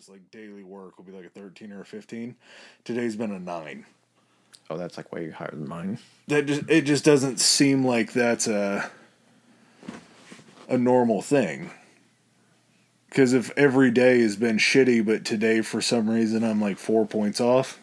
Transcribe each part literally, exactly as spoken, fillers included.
just like daily work will be like a thirteen or a fifteen. Today's been a nine. Oh, that's like way higher than mine. That just it just doesn't seem like that's a a normal thing. Because if every day has been shitty, but today for some reason I'm like four points off,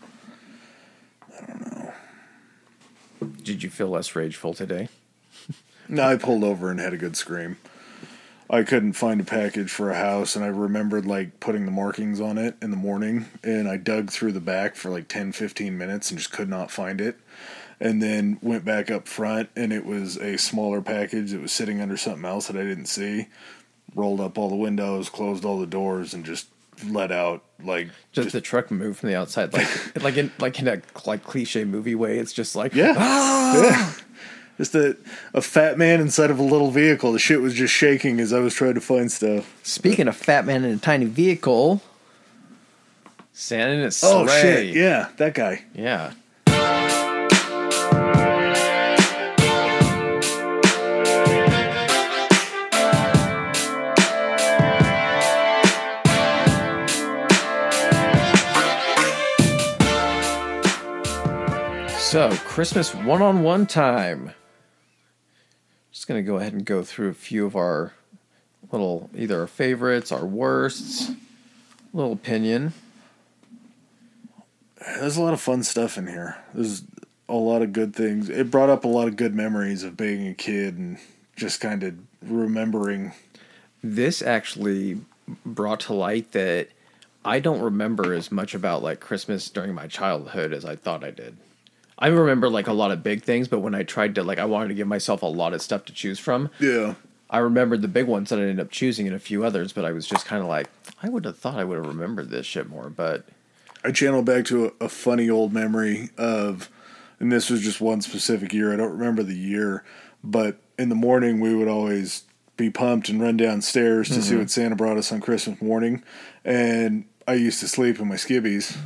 I don't know. Did you feel less rageful today? No, I pulled over and had a good scream. I couldn't find a package for a house, and I remembered like putting the markings on it in the morning, and I dug through the back for like ten, fifteen minutes and just could not find it. And then went back up front, and it was a smaller package that was sitting under something else that I didn't see. Rolled up all the windows, closed all the doors, and just let out like just, just the truck moved from the outside, like like in like in a like cliche movie way. It's just like yeah, ah! yeah. Just a a fat man inside of a little vehicle. The shit was just shaking as I was trying to find stuff. Speaking of fat man in a tiny vehicle, Santa and his sleigh. Oh shit! Yeah, that guy. Yeah. So, Christmas one-on-one time. Just going to go ahead and go through a few of our little, either our favorites, our worsts, little opinion. There's a lot of fun stuff in here. There's a lot of good things. It brought up a lot of good memories of being a kid and just kind of remembering. This actually brought to light that I don't remember as much about like Christmas during my childhood as I thought I did. I remember like a lot of big things, but when I tried to like, I wanted to give myself a lot of stuff to choose from. Yeah. I remembered the big ones that I ended up choosing and a few others, but I was just kind of like, I would have thought I would have remembered this shit more, but. I channeled back to a, a funny old memory of, and this was just one specific year. I don't remember the year, but in the morning we would always be pumped and run downstairs to mm-hmm. see what Santa brought us on Christmas morning. And I used to sleep in my skivvies.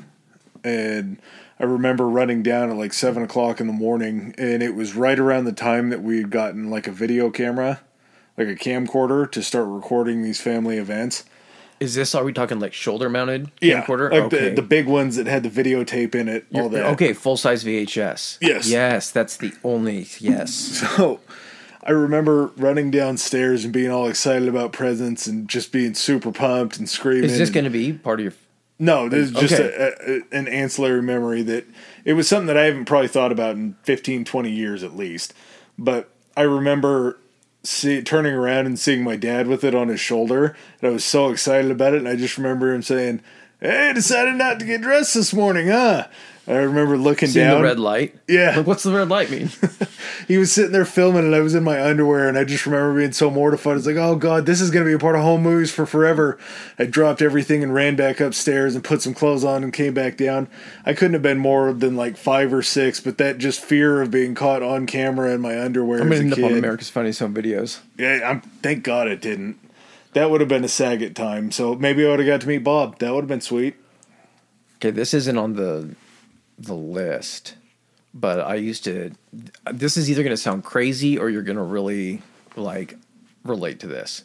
And I remember running down at like seven o'clock in the morning, and it was right around the time that we had gotten like a video camera, like a camcorder, to start recording these family events. Is this, are we talking like shoulder mounted yeah, camcorder? Like okay. the, the big ones that had the videotape in it, all You're, that. Okay, full size V H S. Yes. Yes, that's the only, yes. So I remember running downstairs and being all excited about presents and just being super pumped and screaming. Is this going to be part of your... No, this is just okay. a, a, an ancillary memory that it was something that I haven't probably thought about in fifteen, twenty years at least. But I remember see, turning around and seeing my dad with it on his shoulder, and I was so excited about it. And I just remember him saying, "Hey, decided not to get dressed this morning, huh?" I remember looking Seeing down. the red light? Yeah. Like, what's the red light mean? He was sitting there filming, and I was in my underwear, and I just remember being so mortified. It's like, oh, God, this is going to be a part of home movies for forever. I dropped everything and ran back upstairs and put some clothes on and came back down. I couldn't have been more than like five or six, but that just fear of being caught on camera in my underwear I'm as a end kid. up on America's Funniest Home Videos. Yeah, I'm, thank God it didn't. That would have been a Saget time, so maybe I would have got to meet Bob. That would have been sweet. Okay, this isn't on the... the list, but I used to, this is either going to sound crazy or you're going to really like relate to this.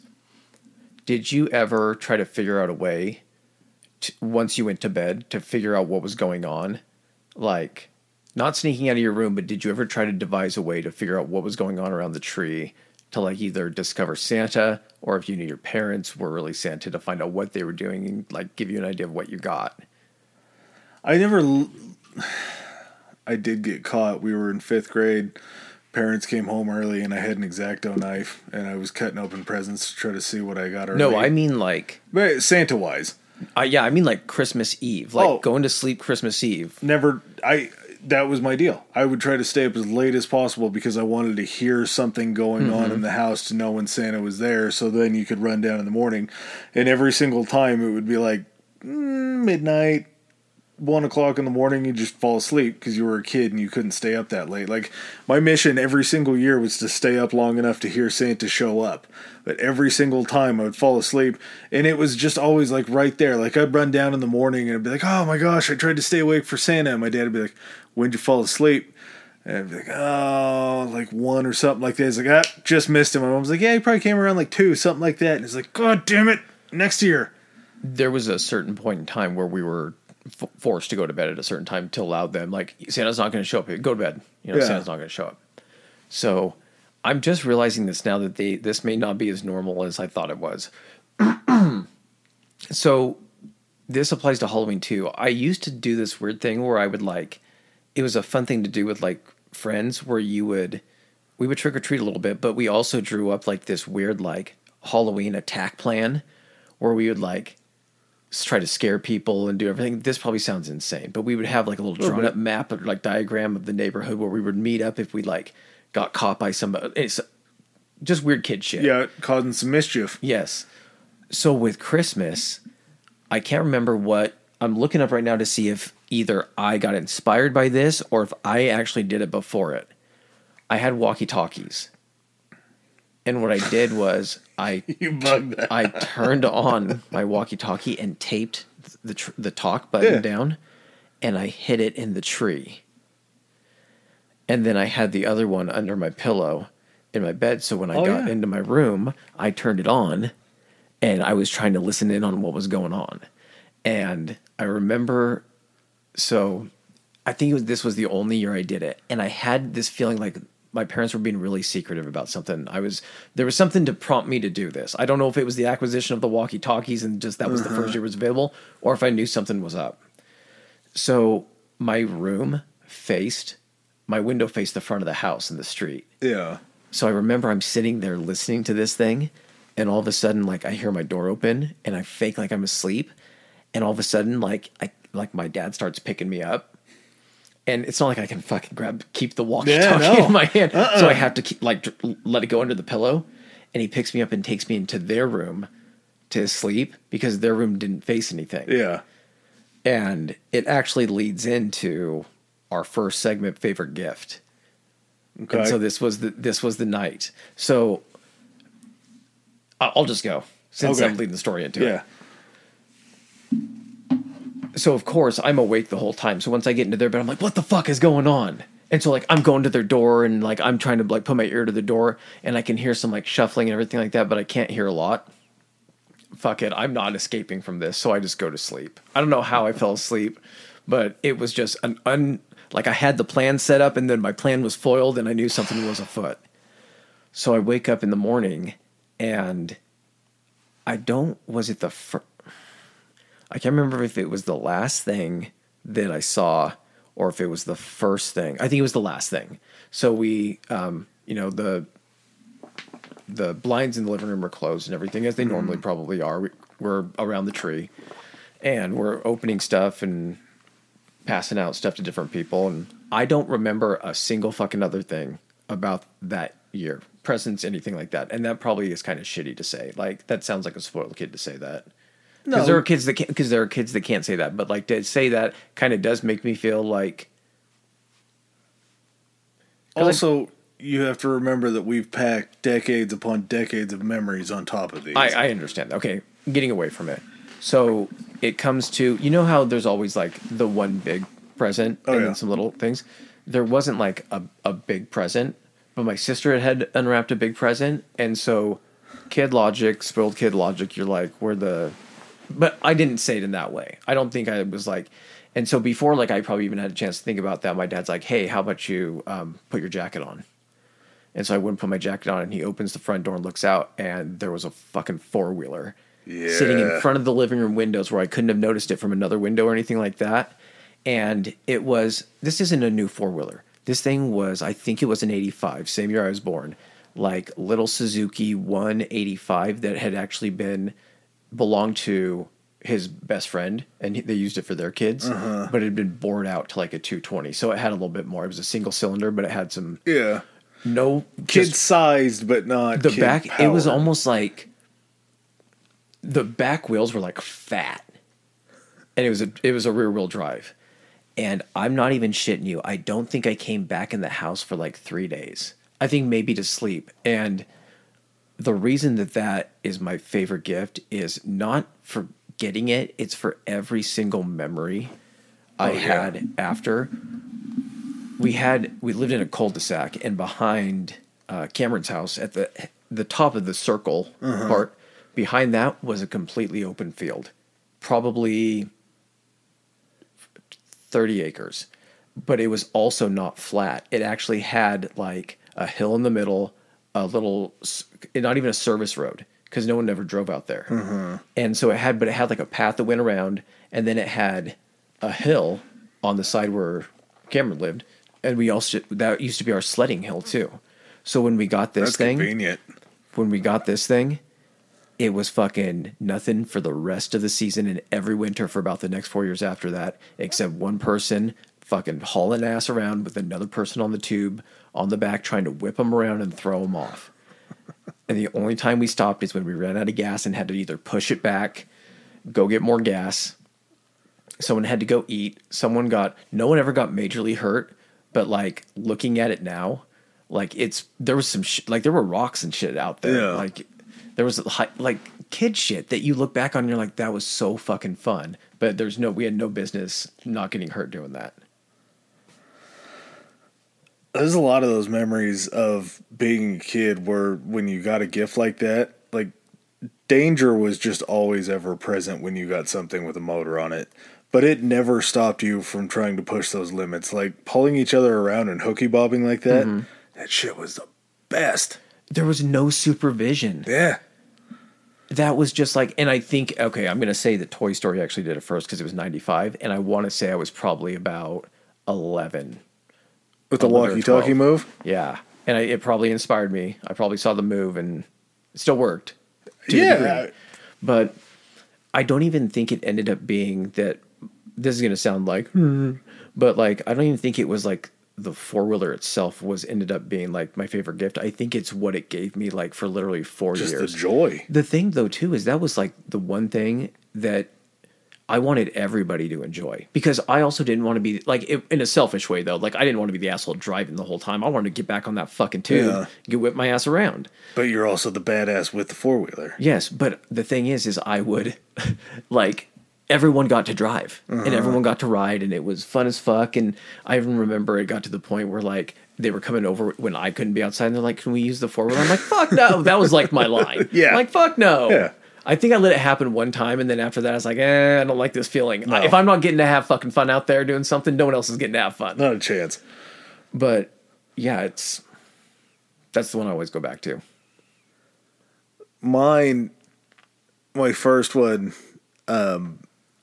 Did you ever try to figure out a way to, once you went to bed, to figure out what was going on? Like not sneaking out of your room, but did you ever try to devise a way to figure out what was going on around the tree to like either discover Santa, or if you knew your parents were really Santa, to find out what they were doing and like give you an idea of what you got? I never... I did get caught. We were in fifth grade. Parents came home early, and I had an X-Acto knife, and I was cutting open presents to try to see what I got early. No, I mean like... But Santa-wise. Uh, yeah, I mean like Christmas Eve. Like oh, going to sleep Christmas Eve. Never... I. That was my deal. I would try to stay up as late as possible because I wanted to hear something going mm-hmm. on in the house to know when Santa was there, so then you could run down in the morning. And every single time it would be like mm, midnight, one o'clock in the morning, you just fall asleep because you were a kid and you couldn't stay up that late. Like, my mission every single year was to stay up long enough to hear Santa show up. But every single time I would fall asleep, and it was just always like right there. Like, I'd run down in the morning and I'd be like, oh my gosh, I tried to stay awake for Santa. And my dad would be like, when'd you fall asleep? And I'd be like, oh, like one or something like that. He's like, ah, just missed him. My mom's like, yeah, he probably came around like two, something like that. And he's like, God damn it, next year. there was a certain point in time where we were f- forced to go to bed at a certain time to allow them, like, Santa's not going to show up. Go to bed. You know, yeah. Santa's not going to show up. So I'm just realizing this now that they this may not be as normal as I thought it was. So this applies to Halloween too. I used to do this weird thing where I would like, it was a fun thing to do with like friends where you would, we would trick or treat a little bit, but we also drew up like this weird like Halloween attack plan where we would like try to scare people and do everything. This probably sounds insane, but we would have like a little drawn up map or like diagram of the neighborhood where we would meet up if we like got caught by somebody. It's just weird kid shit. Yeah, causing some mischief. Yes. So with Christmas, I can't remember what I'm looking up right now to see if either I got inspired by this or if I actually did it before it. I had walkie-talkies. And what I did was I you bugged that. I turned on my walkie-talkie and taped the tr- the talk button yeah. down, and I hid it in the tree. And then I had the other one under my pillow in my bed, so when I oh, got yeah. into my room, I turned it on, and I was trying to listen in on what was going on. And I remember, so I think it was, this was the only year I did it, and I had this feeling like my parents were being really secretive about something. I was there was something to prompt me to do this. I don't know if it was the acquisition of the walkie-talkies and just that was uh-huh. the first year it was available, or if I knew something was up. So my room faced, my window faced the front of the house in the street. Yeah. So I remember I'm sitting there listening to this thing, and all of a sudden, like I hear my door open, and I fake like I'm asleep, and all of a sudden, like I like my dad starts picking me up. And it's not like I can fucking grab, keep the walkie-talkie yeah, no. in my hand. Uh-uh. So I have to keep, like, let it go under the pillow. And he picks me up and takes me into their room to sleep because their room didn't face anything. Yeah. And it actually leads into our first segment, favorite gift. Okay. And so this was the this was the night. So I'll just go since okay. I'm leading the story into yeah. it. So, of course, I'm awake the whole time. So once I get into their bed, I'm like, what the fuck is going on? And so, like, I'm going to their door and, like, I'm trying to, like, put my ear to the door and I can hear some, like, shuffling and everything like that, but I can't hear a lot. Fuck it. I'm not escaping from this. So I just go to sleep. I don't know how I fell asleep, but it was just an un... Like, I had the plan set up and then my plan was foiled and I knew something was afoot. So I wake up in the morning and I don't... Was it the first... I can't remember if it was the last thing that I saw or if it was the first thing. I think it was the last thing. So we, um, you know, the the blinds in the living room were closed and everything, as they mm. normally probably are. We, we're around the tree, and we're opening stuff and passing out stuff to different people. And I don't remember a single fucking other thing about that year. Presents, anything like that. And that probably is kind of shitty to say. Like, that sounds like a spoiled kid to say that. Because no. there are kids that can't. Because there are kids that can't say that. But like to say that kind of does make me feel like. Also, I, you have to remember that we've packed decades upon decades of memories on top of these. I, I understand. Okay, getting away from it. So it comes to, you know how there's always like the one big present oh, and yeah. then some little things. There wasn't like a a big present, but my sister had unwrapped a big present, and so kid logic, spoiled kid logic. You're like, we're the. But I didn't say it in that way. I don't think I was like, and so before, like, I probably even had a chance to think about that. My dad's like, hey, how about you um, put your jacket on? And so I wouldn't put my jacket on, and he opens the front door and looks out, and there was a fucking four-wheeler yeah. sitting in front of the living room windows where I couldn't have noticed it from another window or anything like that. And it was, this isn't a new four-wheeler. This thing was, I think it was an eighty-five, same year I was born, like little Suzuki one eighty-five that had actually been... belonged to his best friend, and he, they used it for their kids, uh-huh. but it had been bored out to like a two twenty, so it had a little bit more. It was a single cylinder, but it had some yeah, no kid sized, but not the kid back. powered. It was almost like the back wheels were like fat, and it was a it was a rear wheel drive. And I'm not even shitting you. I don't think I came back in the house for like three days. I think maybe to sleep. And the reason that that is my favorite gift is not for getting it. It's for every single memory I oh, yeah. had after. We had, we lived in a cul-de-sac, and behind uh, Cameron's house at the the top of the circle uh-huh. part, behind that was a completely open field. probably thirty acres, but it was also not flat. It actually had like a hill in the middle, a little, not even a service road, because no one ever drove out there. Mm-hmm. And so it had, but it had like a path that went around, and then it had a hill on the side where Cameron lived. And we also, that used to be our sledding hill too. So when we got this That's thing, convenient. when we got this thing, it was fucking nothing for the rest of the season and every winter for about the next four years after that, except one person fucking hauling ass around with another person on the tube on the back trying to whip them around and throw them off. And the only time we stopped is when we ran out of gas and had to either push it back, go get more gas. Someone had to go eat. Someone got, no one ever got majorly hurt, but like looking at it now, like it's, there was some sh- like there were rocks and shit out there. Yeah. Like there was like kid shit that you look back on and you're like, that was so fucking fun. But there's no, we had no business not getting hurt doing that. There's a lot of those memories of being a kid where when you got a gift like that, like danger was just always ever present when you got something with a motor on it. But it never stopped you from trying to push those limits. Like pulling each other around and hooky bobbing like that, mm-hmm. that shit was the best. There was no supervision. Yeah. That was just like, and I think, okay, I'm going to say that Toy Story actually did it first because it was ninety-five. And I want to say I was probably about eleven. With the walkie-talkie move? Yeah. And I, it probably inspired me. I probably saw the move and it still worked. To yeah. a degree. But I don't even think it ended up being that, this is going to sound like, but like, I don't even think it was like the four-wheeler itself was ended up being like my favorite gift. I think it's what it gave me like for literally four Just years. Just the joy. The thing though too is that was like the one thing that I wanted everybody to enjoy, because I also didn't want to be like, in a selfish way though, like I didn't want to be the asshole driving the whole time. I wanted to get back on that fucking tube, yeah. get whip my ass around. But you're also the badass with the four-wheeler. Yes, but the thing is, is I would like, everyone got to drive uh-huh. and everyone got to ride and it was fun as fuck. And I even remember it got to the point where like they were coming over when I couldn't be outside and they're like, can we use the four-wheeler? I'm like, fuck no. That was like my line. Yeah. I'm like, fuck no. Yeah. I think I let it happen one time, and then after that, I was like, eh, I don't like this feeling. No. If I'm not getting to have fucking fun out there doing something, no one else is getting to have fun. Not a chance. But, yeah, it's... That's the one I always go back to. Mine, my first one, um,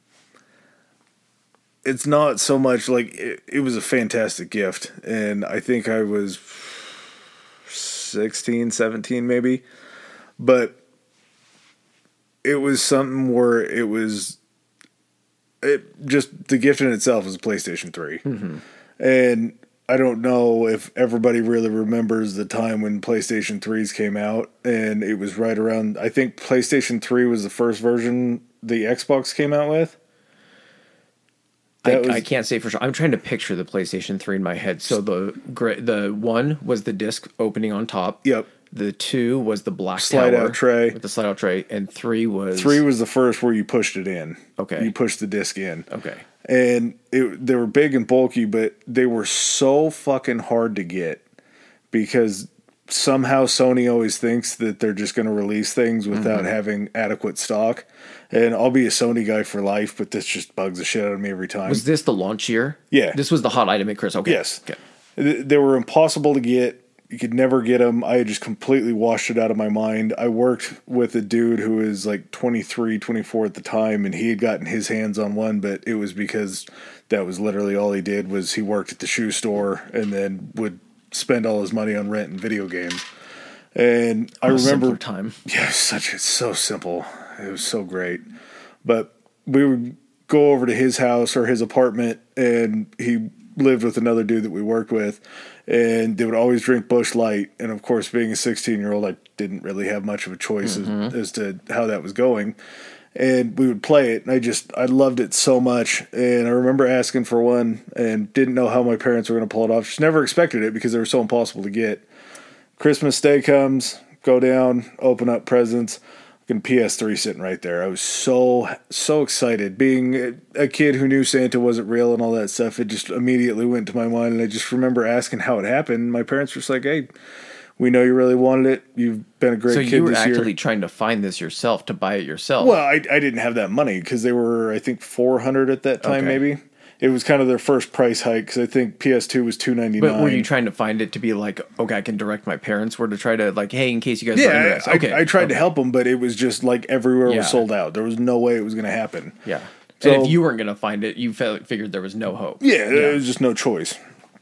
it's not so much like... It, it was a fantastic gift, and I think I was sixteen, seventeen maybe, but... It was something where it was, it just, the gift in itself was a PlayStation three. Mm-hmm. And I don't know if everybody really remembers the time when PlayStation threes came out. And it was right around, I think PlayStation three was the first version the Xbox came out with. I, was, I can't say for sure. I'm trying to picture the PlayStation three in my head. So the the one was the disc opening on top. Yep. The two was the black slide tower out tray with the slide out tray, and three was three was the first where you pushed it in. Okay, you pushed the disc in. Okay, and it, they were big and bulky, but they were so fucking hard to get because somehow Sony always thinks that they're just going to release things without mm-hmm. having adequate stock. And I'll be a Sony guy for life, but this just bugs the shit out of me every time. Was this the launch year? Yeah, this was the hot item at Chris. Okay, yes, okay. They were impossible to get. You could never get them. I had just completely washed it out of my mind. I worked with a dude who was like twenty-three, twenty-four at the time, and he had gotten his hands on one, but it was because that was literally all he did was he worked at the shoe store and then would spend all his money on rent and video games. And I remember time. Yeah, such it's so simple. It was so great. But we would go over to his house or his apartment, and he lived with another dude that we worked with. And they would always drink Busch Light. And, of course, being a sixteen-year-old, I didn't really have much of a choice mm-hmm. as, as to how that was going. And we would play it, and I just, I loved it so much. And I remember asking for one and didn't know how my parents were going to pull it off. Just never expected it because they were so impossible to get. Christmas Day comes, go down, open up presents. P S three sitting right there. I was so, so excited. Being a kid who knew Santa wasn't real and all that stuff, it just immediately went to my mind. And I just remember asking how it happened. My parents were just like, hey, We know you really wanted it. You've been a great So kid you were this actively year. trying to find this yourself to buy it yourself. Well, I, I didn't have that money because they were, I think, four hundred at that time, Okay. maybe. It was kind of their first price hike because I think P S two was two ninety nine. But were you trying to find it to be like, okay, I can direct my parents, or to try to like, hey, in case you guys are Yeah, interested? I, Okay, I, I tried okay. to help them, but it was just like everywhere Yeah. was sold out. There was no way it was going to happen. Yeah. So- and if you weren't going to find it, you fe- figured there was no hope. Yeah, there was just no choice.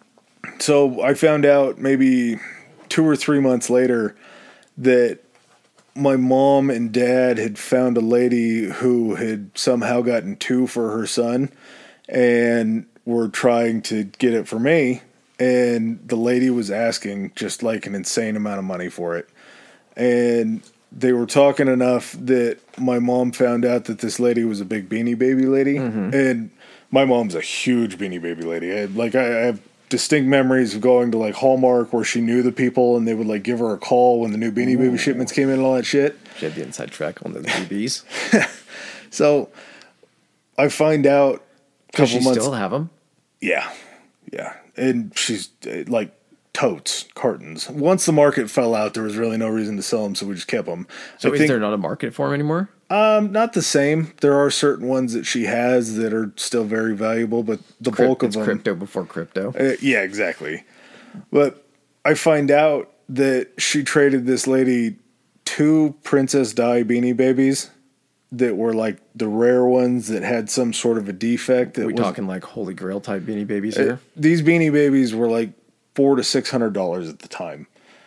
So I found out maybe two or three months later that my mom and dad had found a lady who had somehow gotten two for her son and were trying to get it for me. And the lady was asking just like an insane amount of money for it. And they were talking enough that my mom found out that this lady was a big Beanie Baby lady. Mm-hmm. And my mom's a huge Beanie Baby lady. I, like I, I have distinct memories of going to like Hallmark where she knew the people and they would like give her a call when the new Beanie Baby shipments came in and all that shit. She had the inside track on those B Bs. So I find out a Does couple she months. still have them? Yeah, yeah, and she's uh, like totes, cartons. Once the market fell out, there was really no reason to sell them, so we just kept them. So I is think, there not a market for them anymore? um, not the same. There are certain ones that she has that are still very valuable, but the bulk of It's them, crypto before crypto. Uh, yeah, exactly. But I find out that she traded this lady two Princess Di Beanie Babies that were like the rare ones that had some sort of a defect. That Are we was, talking like Holy Grail type Beanie Babies uh, here? these Beanie Babies were like four to six hundred dollars at the time.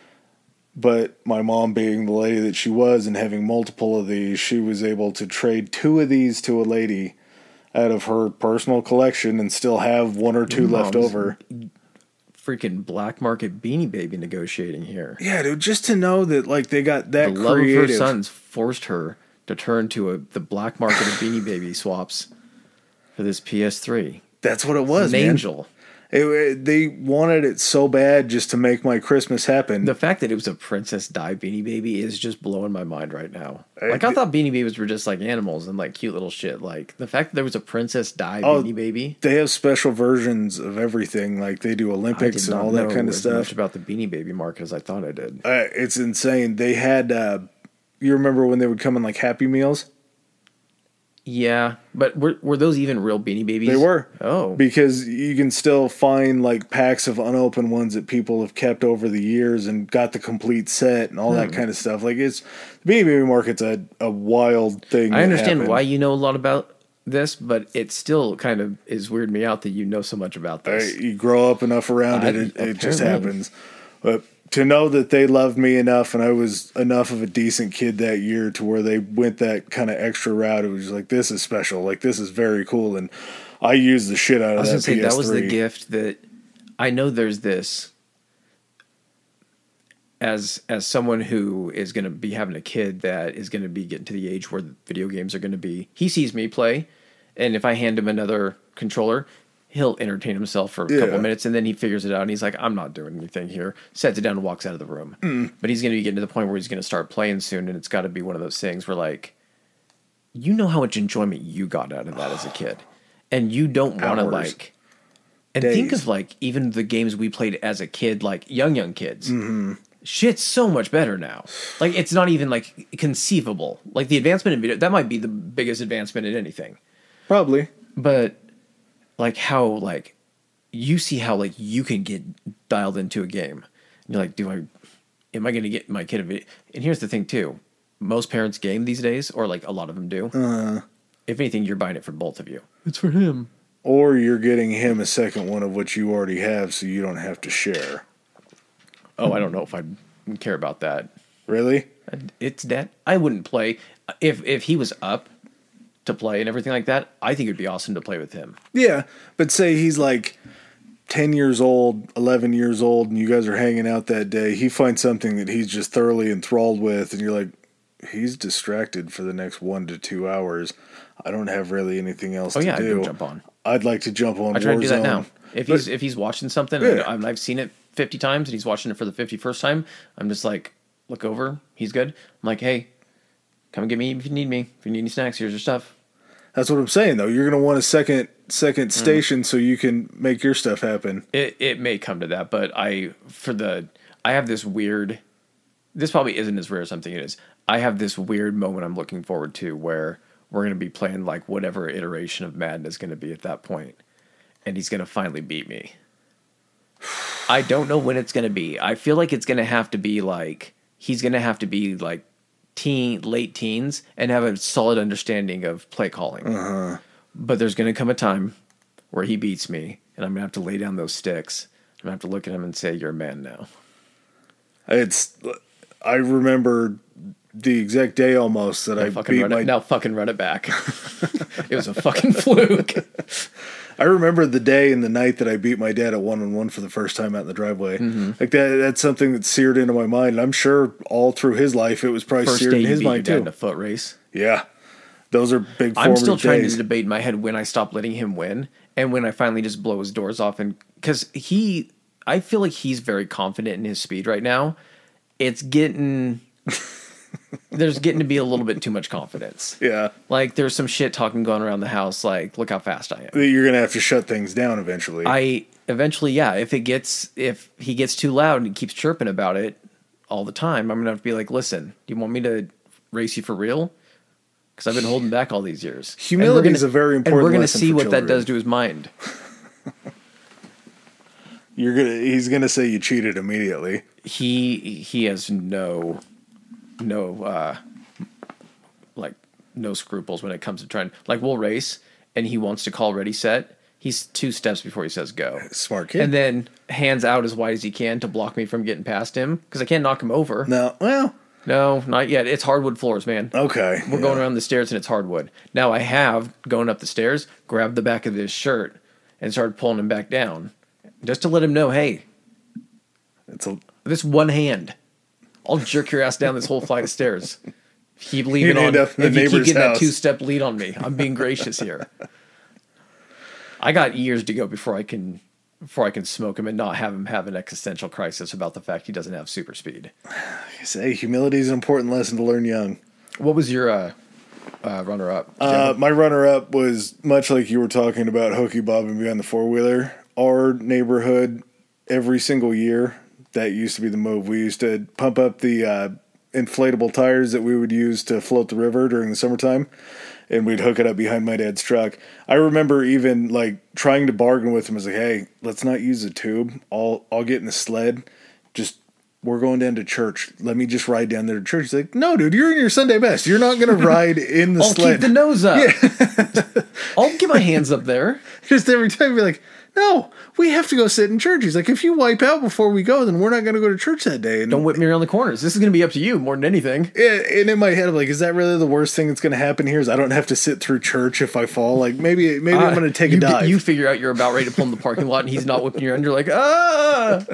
But my mom, being the lady that she was and having multiple of these, she was able to trade two of these to a lady out of her personal collection and still have one or two Your left mom's over. Freaking black market Beanie Baby negotiating here. Yeah, dude, just to know that like they got The that love creative. of her sons forced her to turn to a, the black market of Beanie Baby swaps for this P S three. That's what it was, An man. angel. It, it- they wanted it so bad just to make my Christmas happen. The fact that it was a Princess Di Beanie Baby is just blowing my mind right now. I- Like, I thought Beanie Babies were just like animals and like cute little shit. Like, the fact that there was a Princess Di Oh, Beanie Baby. They have special versions of everything. Like they do I Olympics did and not all that know kind of as stuff. much about the Beanie Baby market as I thought I did. Uh, it's insane. They had. Uh, you remember when they would come in like Happy Meals? Yeah, but were were those even real Beanie Babies? They were. Oh, Because you can still find like packs of unopened ones that people have kept over the years and got the complete set and all that Hmm. kind of stuff. Like it's the Beanie Baby market's a, a wild thing. I that understand happened. why you know a lot about this, but it still kind of is weirding me out that you know so much about Uh, this. you grow up enough around I- it, it, it just apparently. happens. But to know that they loved me enough and I was enough of a decent kid that year to where they went that kind of extra route, it was just like, this is special. Like, this is very cool. And I used the shit out I of was that gonna say P S three. that was the gift that I know. There's this as as someone who is going to be having a kid that is going to be getting to the age where the video games are going to be. He sees me play, and if I hand him another controller, he'll entertain himself for a Yeah. couple of minutes, and then he figures it out, and he's like, "I'm not doing anything here." Sets it down and walks out of the room. Mm. But he's going to be getting to the point where he's going to start playing soon, and it's got to be one of those things where like, you know how much enjoyment you got out of that as a kid, and you don't want to Hours. like. And think Days. of like even the games we played as a kid, like young young kids. Mm-hmm. Shit's so much better now. Like it's not even like conceivable. Like the advancement in video, that might be the biggest advancement in anything. Probably. But like how like you see how like you can get dialed into a game. And you're like, do I? Am I going to get my kid a video? And here's the thing too: most parents game these days, or like a lot of them do. Uh, If anything, you're buying it for both of you. It's for him. or you're getting him a second one of what you already have so you don't have to share. Oh, I don't know if I care about that. Really? It's that I wouldn't play if if he was up to play and everything like that. I think it'd be awesome to play with him. Yeah. But say he's like ten years old, eleven years old, and you guys are hanging out that day. He finds something that he's just thoroughly enthralled with, and you're like, he's distracted for the next one to two hours. I don't have really anything else Oh to yeah, I'd do. go jump on. I'd like to jump on I try to do that Warzone. now. If But- he's if he's watching something Yeah. and I've seen it fifty times and he's watching it for the fifty-first time, I'm just like, look over. He's good. I'm like, hey, come and get me if you need me. If you need any snacks, here's your stuff. That's what I'm saying, though. You're going to want a second second Mm. station so you can make your stuff happen. It it may come to that, but I for the I have this weird. This probably isn't as rare as something it is. I have this weird moment I'm looking forward to where we're going to be playing like whatever iteration of Madden is going to be at that point, and he's going to finally beat me. I don't know when it's going to be. I feel like it's going to have to be like he's going to have to be like teen, late teens, and have a solid understanding of play calling. Uh-huh. But there's going to come a time where he beats me, and I'm going to have to lay down those sticks. I'm going to have to look at him and say, "You're a man now." It's. I remember the exact day almost that now I fucking beat run my. It, now fucking run it back. It was a fucking fluke. I remember the day and the night that I beat my dad at one on one for the first time out in the driveway. Mm-hmm. Like that. That's something that's seared into my mind. And I'm sure all through his life it was probably First seared day in you his beat your mind dad too. in a foot race. Yeah, those are big. I'm still trying days. to debate in my head when I stop letting him win and when I finally just blow his doors off. And because he, I feel like he's very confident in his speed right now. It's getting. There's getting to be a little bit too much confidence. Yeah. Like, there's some shit talking going around the house, like, look how fast I am. You're going to have to shut things down eventually. I, eventually, yeah, if it gets, if he gets too loud and he keeps chirping about it all the time, I'm going to have to be like, listen, do you want me to race you for real? Because I've been holding back all these years. Humility is a very important lesson. And we're going to see for what children. that does to his mind. You're gonna. He's going to say you cheated immediately. He, he has no... no uh like no scruples when it comes to trying, like, we'll race and he wants to call ready set, he's two steps before he says go. Smart kid. And then hands out as wide as he can to block me from getting past him because I can't knock him over. No, well, no, not yet. It's hardwood floors, man. Okay, we're yeah. going around the stairs and it's hardwood. Now I have going up the stairs, grabbed the back of his shirt and started pulling him back down just to let him know, hey, it's a this one hand, I'll jerk your ass down this whole flight of stairs. Keep leaving on. If you keep getting that two-step lead on me, I'm being gracious here. I got years to go before I can before I can smoke him and not have him have an existential crisis about the fact he doesn't have super speed. I say humility is an important lesson to learn young. What was your uh, uh, runner-up? Uh, my runner-up was much like you were talking about Hokey Bob and behind the four-wheeler. Our neighborhood, every single year, that used to be the move. We used to pump up the uh, inflatable tires that we would use to float the river during the summertime, and we'd hook it up behind my dad's truck. I remember even like trying to bargain with him. I was like, "Hey, let's not use a tube. I'll I'll get in the sled. Just we're going down to church. Let me just ride down there to church." He's like, "No, dude, you're in your Sunday best. You're not going to ride in the I'll sled. Keep the nose up. Yeah. I'll get my hands up there." Just every time, be like, "No, we have to go sit in church." He's like, "If you wipe out before we go, then we're not going to go to church that day." And don't whip me around the corners. This is going to be up to you more than anything. And in my head, I'm like, is that really the worst thing that's going to happen here? Is I don't have to sit through church if I fall? Like, maybe maybe uh, I'm going to take you, a dive. You figure out you're about ready to pull in the parking lot, and he's not whipping you around. You're like, ah!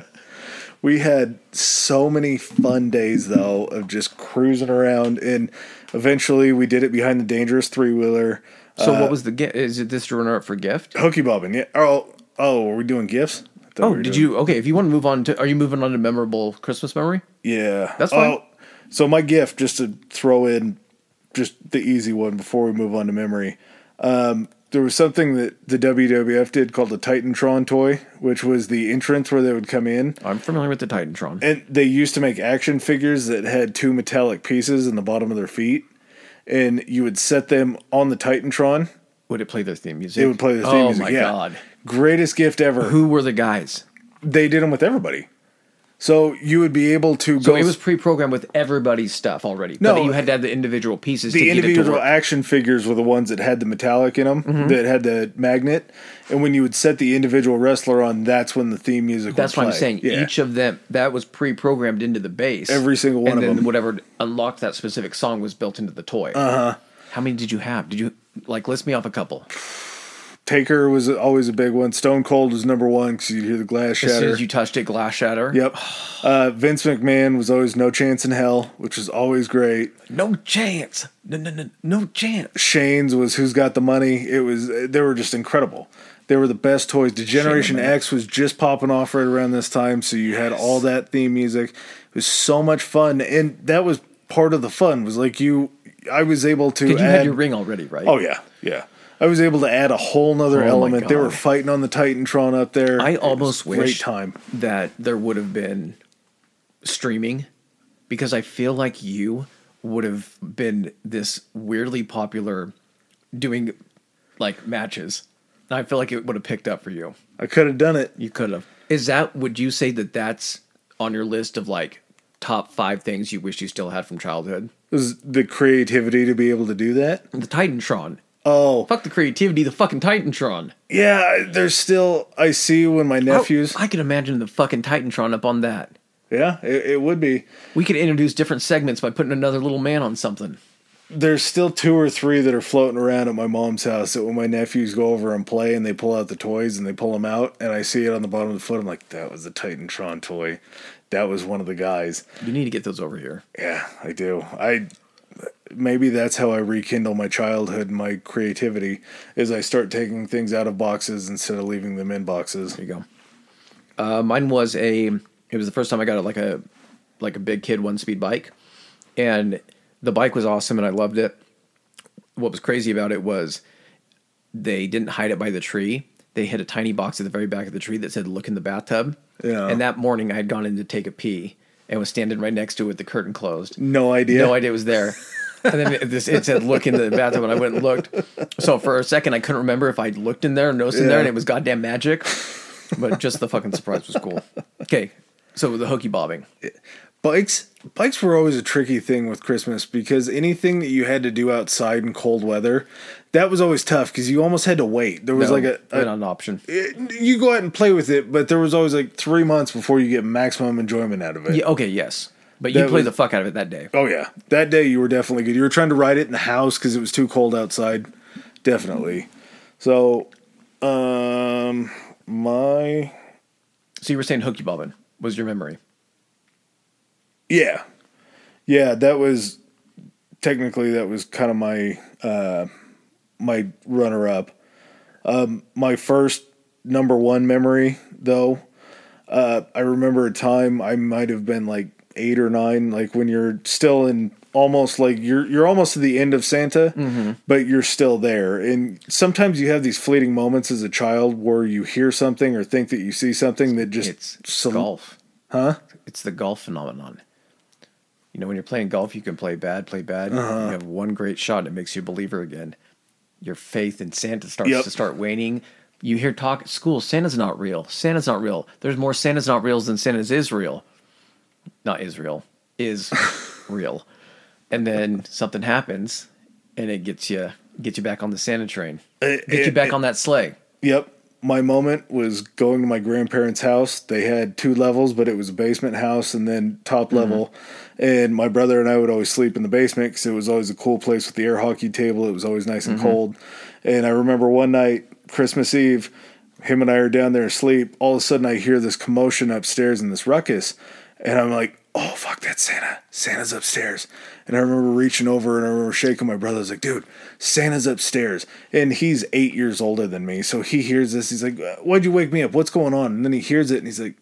We had so many fun days, though, of just cruising around. And eventually, we did it behind the dangerous three-wheeler. So uh, what was the gift? Is it this runner-up for gift? Hokey bobbing, yeah. Oh, oh, are we doing gifts? Oh, we did doing... you? Okay, if you want to move on to, are you moving on to memorable Christmas memory? Yeah, that's fine. Oh, so my gift, just to throw in, just the easy one before we move on to memory. Um, there was something that the W W F did called the Titantron toy, which was the entrance where they would come in. I'm familiar with the Titantron, and they used to make action figures that had two metallic pieces in the bottom of their feet, and you would set them on the Titantron. Would it play their theme music? It would play the theme oh music. Oh my yeah. god! Greatest gift ever. Who were the guys? They did them with everybody. So you would be able to so go... it was pre-programmed with everybody's stuff already. No. But you had to have the individual pieces the to individual get it to work. action figures were the ones that had the metallic in them, mm-hmm. that had the magnet. And when you would set the individual wrestler on, that's when the theme music that's would play. That's what I'm saying. Yeah. Each of them, that was pre-programmed into the base. Every single one of them. And them. then whatever unlocked that specific song was built into the toy. Uh-huh. How many did you have? Did you, like, list me off a couple. Taker was always a big one. Stone Cold was number one because you'd hear the glass shatter. As soon as you touched it, glass shatter. Yep. Uh, Vince McMahon was always No Chance in Hell, which was always great. No chance. No, no, no, no chance. Shane's was Who's Got the Money. It was. They were just incredible. They were the best toys. Degeneration X was just popping off right around this time, so you had all that theme music. It was so much fun, and that was part of the fun. Was like you, I was able to. Because you add, had your ring already, right? Oh yeah, yeah. I was able to add a whole nother oh element. They were fighting on the Titantron up there. I almost wish great time that there would have been streaming, because I feel like you would have been this weirdly popular doing like matches. I feel like it would have picked up for you. I could have done it. You could have. Is that, would you say that that's on your list of like top five things you wish you still had from childhood? It was the creativity to be able to do that. The Titantron. Oh. Fuck the creativity, the fucking Titantron. Yeah, there's still, I see when my nephews. I, I can imagine the fucking Titantron up on that. Yeah, it, it would be. We could introduce different segments by putting another little man on something. There's still two or three that are floating around at my mom's house that when my nephews go over and play and they pull out the toys and they pull them out and I see it on the bottom of the foot, I'm like, that was the Titantron toy. That was one of the guys. You need to get those over here. Yeah, I do. I maybe that's how I rekindle my childhood and my creativity is I start taking things out of boxes instead of leaving them in boxes. There you go. Uh, mine was a, it was the first time I got a, like a, like a big kid one-speed bike. And the bike was awesome and I loved it. What was crazy about it was they didn't hide it by the tree. They had a tiny box at the very back of the tree that said, "Look in the bathtub." Yeah. And that morning I had gone in to take a pee and was standing right next to it with the curtain closed. No idea. No idea it was there. And then it, this, it said, "Look in the bathtub," and I went and looked. So for a second I couldn't remember if I'd looked in there or noticed in there, and it was goddamn magic. But just the fucking surprise was cool. Okay, so the hooky bobbing. Bikes bikes were always a tricky thing with Christmas because anything that you had to do outside in cold weather, that was always tough because you almost had to wait. There was No, like a, a not an option. It, you go out and play with it, but there was always like three months before you get maximum enjoyment out of it. Yeah, okay, yes. But you That played was- the fuck out of it that day. Oh yeah, that day you were definitely good. You were trying to ride it in the house because it was too cold outside. Definitely. So, um, my So you were saying hooky bobbing was your memory. yeah, yeah, that was technically that was kind of my uh, my runner up. Um, my first number one memory though, uh, I remember a time I might have been like eight or nine, like when you're still in almost like you're you're almost to the end of Santa, Mm-hmm. but you're still there. And sometimes you have these fleeting moments as a child where you hear something or think that you see something that just It's sol- golf. huh? It's the golf phenomenon. You know, when you're playing golf, you can play bad, play bad. Uh-huh. You have one great shot, and it makes you a believer again. Your faith in Santa starts Yep. to start waning. You hear talk at school, Santa's not real. Santa's not real. There's more Santa's not reals than Santa's is real. Not Israel. Is real. And then something happens, and it gets you gets you back on the Santa train. It- Get you it- back it- on that sleigh. Yep. My moment was going to my grandparents' house. They had two levels, but it was a basement house and then top level. And my brother and I would always sleep in the basement because it was always a cool place with the air hockey table. It was always nice and cold. And I remember one night, Christmas Eve, him and I are down there asleep. All of a sudden, I hear this commotion upstairs and this ruckus. And I'm like, oh, fuck, that's Santa. Santa's upstairs. And I remember reaching over and I remember shaking my brother. I was like, dude, Santa's upstairs. And he's eight years older than me. So he hears this. He's like, why'd you wake me up? What's going on? And then he hears it and he's like,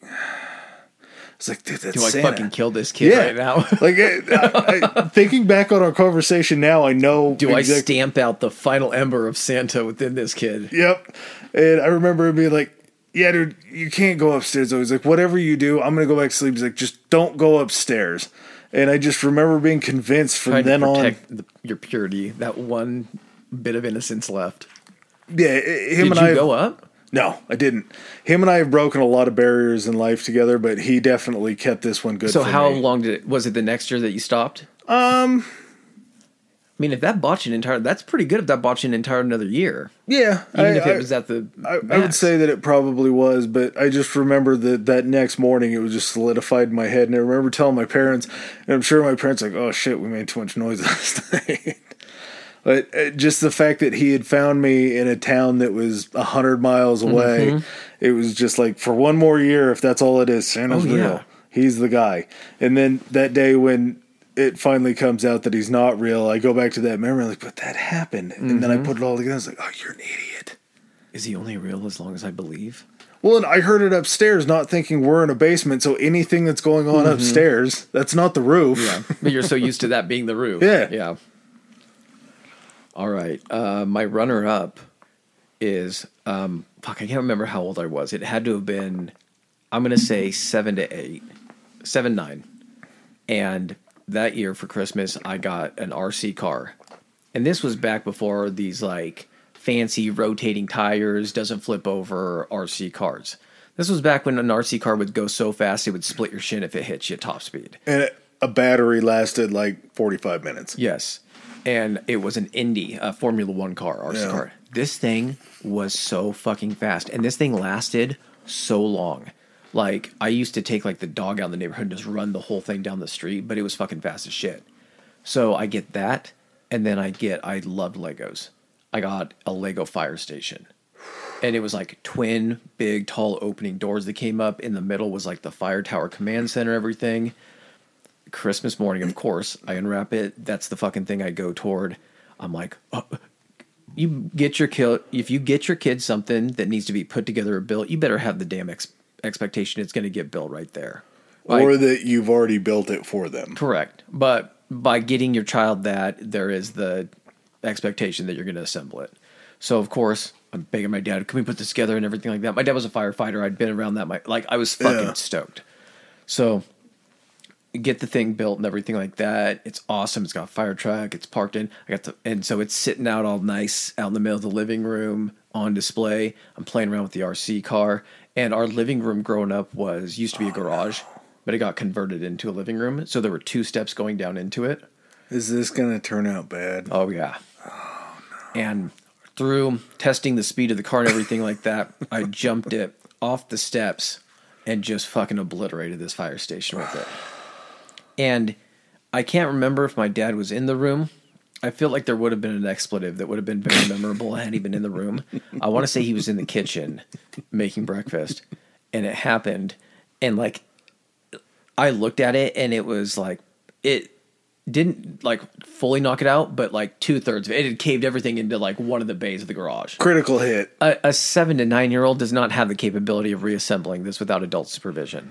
I was like, dude, that's Do I Santa. fucking kill this kid Yeah. right now? like, I, I, thinking back on our conversation now, I know. Do I exact- stamp out the final ember of Santa within this kid? Yep. And I remember him being like, yeah, dude, you can't go upstairs. I was like, whatever you do, I'm going to go back to sleep. He's like, just don't go upstairs. And I just remember being convinced from Trying then to on. protect the, your purity, that one bit of innocence left. Yeah, him Did and you I. go up? No, I didn't. Him and I have broken a lot of barriers in life together, but he definitely kept this one good So for how me. long did it? Was it the next year that you stopped? Um, I mean, if that bought you an entire, that's pretty good. If that bought you an entire another year, yeah. even I, if it I- was at the, I, I would max. say that it probably was, but I just remember that that next morning it was just solidified in my head. And I remember telling my parents, and I'm sure my parents were like, oh shit, we made too much noise last night. But uh, just the fact that he had found me in a town that was a hundred miles away, Mm-hmm. it was just like, for one more year, if that's all it is, Santa's Oh, real. yeah. He's the guy. And then that day when it finally comes out that he's not real, I go back to that memory, like, but that happened. And then I put it all together. I was like, oh, you're an idiot. Is he only real as long as I believe? Well, and I heard it upstairs, not thinking we're in a basement, so anything that's going on upstairs, that's not the roof. Yeah, but you're so used to that being the roof. Yeah. yeah. All right, uh, my runner-up is fuck. I can't remember how old I was. It had to have been, I'm gonna say seven to eight. seven, nine. And that year for Christmas, I got an R C car. And this was back before these like fancy rotating tires, doesn't flip over R C cars. This was back when an R C car would go so fast it would split your shin if it hit you at top speed. And a battery lasted like forty-five minutes. Yes. And it was an Indy, a Formula One car, R C Yeah. car. This thing was so fucking fast. And this thing lasted so long. Like, I used to take, like, the dog out in the neighborhood and just run the whole thing down the street, but it was fucking fast as shit. So I get that, and then I get, I loved Legos. I got a Lego fire station. And it was, like, twin, big, tall opening doors that came up. In the middle was, like, the fire tower command center, everything. Christmas morning, of course, I unwrap it. That's the fucking thing I go toward. I'm like, oh, you get your kid, if you get your kid something that needs to be put together or built, you better have the damn ex- expectation it's going to get built right there. Or Like, that you've already built it for them. correct. But by getting your child that, there is the expectation that you're going to assemble it. So, of course, I'm begging my dad, can we put this together and everything like that? My dad was a firefighter. I'd been around that. My, like, I was fucking Yeah. stoked. So, get the thing built and everything like that. It's awesome. It's got a fire truck. It's parked in. I got the, and so it's sitting out all nice out in the middle of the living room on display. I'm playing around with the R C car. And our living room growing up was, used to be a garage, but it got converted into a living room. So there were two steps going down into it. Is this going to turn out bad? Oh, yeah. Oh, no. And through testing the speed of the car and everything like that, I jumped it off the steps and just fucking obliterated this fire station with it. And I can't remember if my dad was in the room. I feel like there would have been an expletive that would have been very memorable had he been in the room. I want to say he was in the kitchen making breakfast, and it happened. And like, I looked at it, and it was like, it didn't like fully knock it out, but like two thirds of it, it had caved everything into like one of the bays of the garage. Critical hit. A, a seven to nine year old does not have the capability of reassembling this without adult supervision.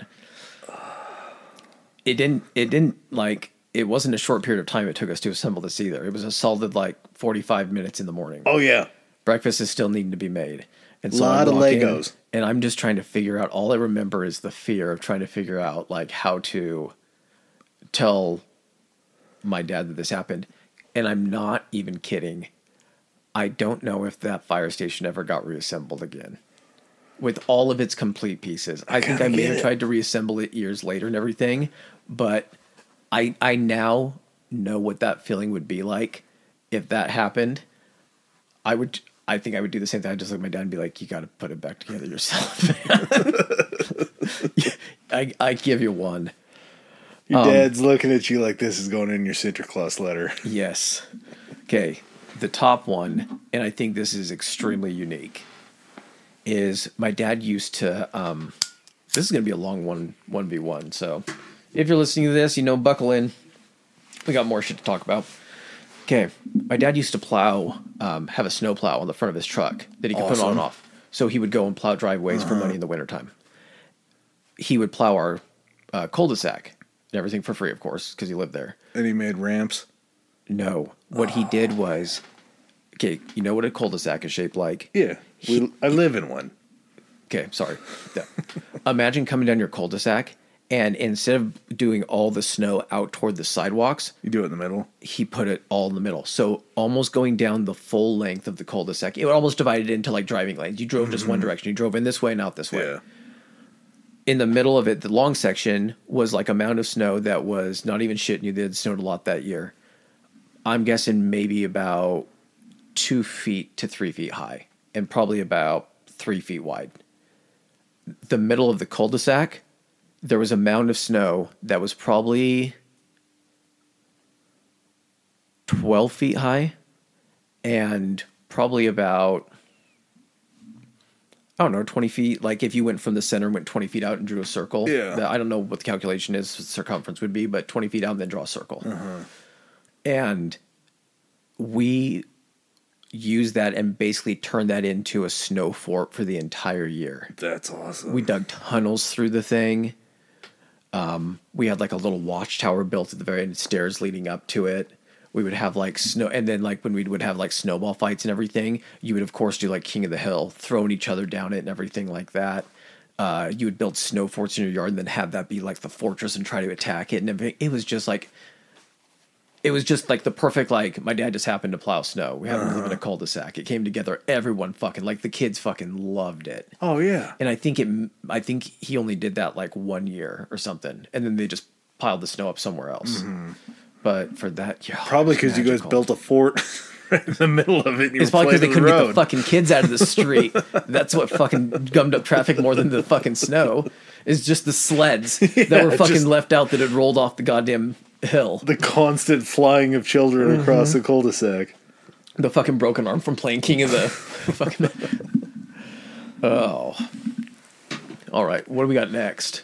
It didn't, it didn't like, it wasn't a short period of time it took us to assemble this either. It was a solid like forty-five minutes in the morning. Oh, yeah. Breakfast is still needing to be made. And so Lot I of walk in, Legos. and I'm just trying to figure out, all I remember is the fear of trying to figure out like how to tell my dad that this happened. And I'm not even kidding. I don't know if that fire station ever got reassembled again with all of its complete pieces. I, I think I may have it. tried to reassemble it years later and everything, but I I now know what that feeling would be like if that happened. I would I think I would do the same thing. I'd just look at my dad and be like, you got to put it back together yourself, man. I I give you one. Your Um, dad's looking at you like this is going in your Santa Claus letter. Yes. Okay. The top one, and I think this is extremely unique, is my dad used to, um, this is going to be a long one, one v one. So if you're listening to this, you know, buckle in. We got more shit to talk about. Okay. My dad used to plow, um, have a snow plow on the front of his truck that he could put on and Awesome. off. So he would go and plow driveways for money in the wintertime. He would plow our uh, cul-de-sac and everything for free, of course, because he lived there. And he made ramps. No. What he did was, okay, you know what a cul-de-sac is shaped like? Yeah. We, I live in one. Okay, sorry. Yeah. Imagine coming down your cul-de-sac, and instead of doing all the snow out toward the sidewalks, You do it in the middle. he put it all in the middle. So almost going down the full length of the cul-de-sac. It almost divided into like driving lanes. You drove just one direction. You drove in this way and out this way. Yeah. In the middle of it, the long section was like a mound of snow that was not even shitting you. It had snowed a lot that year. I'm guessing maybe about two feet to three feet high and probably about three feet wide. The middle of the cul-de-sac, there was a mound of snow that was probably twelve feet high and probably about, I don't know, twenty feet. Like if you went from the center and went twenty feet out and drew a circle. Yeah. That, I don't know what the calculation is, circumference would be, but twenty feet out and then draw a circle. Uh-huh. And we used that and basically turned that into a snow fort for the entire year. That's awesome. We dug tunnels through the thing. Um, we had like a little watchtower built at the very end, stairs leading up to it. We would have like snow, and then like when we would have like snowball fights and everything, you would of course do like King of the Hill, throwing each other down it and everything like that. uh, you would build snow forts in your yard and then have that be like the fortress and try to attack it. And it was just like, it was just like the perfect, like, my dad just happened to plow snow. We happened uh-huh. to live in a cul-de-sac. It came together. Everyone fucking, like, the kids fucking loved it. Oh, yeah. And I think it, I think he only did that like one year or something. And then they just piled the snow up somewhere else. Mm-hmm. But for that, yeah. Probably because you guys built a fort right in the middle of it. It's probably because they couldn't the get the fucking kids out of the street. That's what fucking gummed up traffic more than the fucking snow. Is just the sleds yeah, that were fucking left out that had rolled off the goddamn hill. The constant flying of children mm-hmm. across the cul-de-sac. The fucking broken arm from playing King of the fucking. Oh. All right. What do we got next?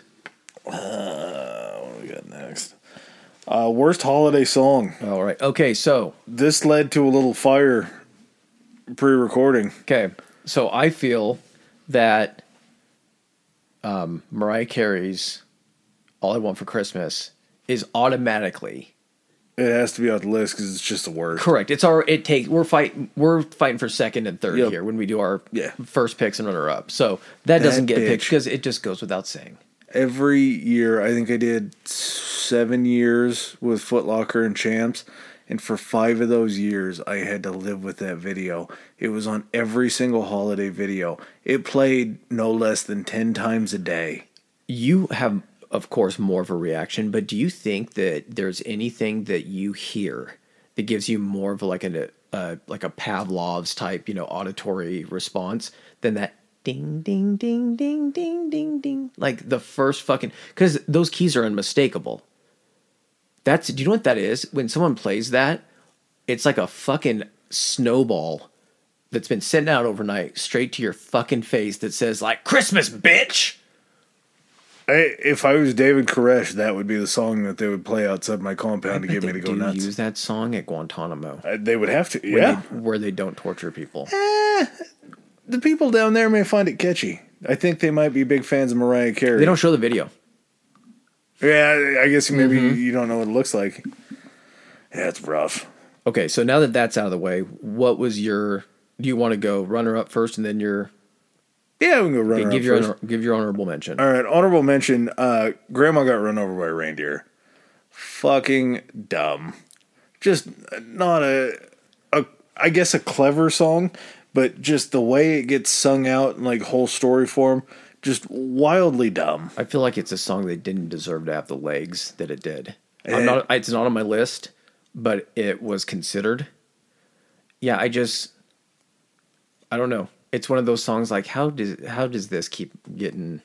Uh, what do we got next? Uh, worst holiday song. All right. Okay. So this led to a little fire pre-recording. Okay. So I feel that um, Mariah Carey's "All I Want for Christmas" is automatically. It has to be on the list because it's just the worst. Correct. It's our. It takes. We're fighting. We're fighting for second and third yep. here when we do our yeah. first picks and runner up. So that, that doesn't get bitch. picked because it just goes without saying. Every year, I think I did seven years with Foot Locker and Champs, and for five of those years, I had to live with that video. It was on every single holiday video. It played no less than ten times a day. You have, of course, more of a reaction, but do you think that there's anything that you hear that gives you more of like a uh, like a Pavlov's type, you know, auditory response than that? Ding, ding, ding, ding, ding, ding, ding. Like the first fucking... Because those keys are unmistakable. That's... Do you know what that is? When someone plays that, it's like a fucking snowball that's been sent out overnight straight to your fucking face that says, like, Christmas, bitch! I, if I was David Koresh, that would be the song that they would play outside my compound to get me to go nuts. They use that song at Guantanamo. Uh, they would have to, yeah. Where they, where they don't torture people. Eh... The people down there may find it catchy. I think they might be big fans of Mariah Carey. They don't show the video. Yeah, I guess maybe mm-hmm. you don't know what it looks like. Yeah, it's rough. Okay, so now that that's out of the way, what was your... Do you want to go runner-up first and then your... Yeah, we can go runner-up give your first. Honor, give your honorable mention. All right, honorable mention. Uh, Grandma got run over by a reindeer. Fucking dumb. Just not a, a... I guess a clever song... But just the way it gets sung out in like whole story form, just wildly dumb. I feel like it's a song that didn't deserve to have the legs that it did. And I'm not. It's not on my list, but it was considered. Yeah, I just. I don't know. It's one of those songs like how does how does this keep getting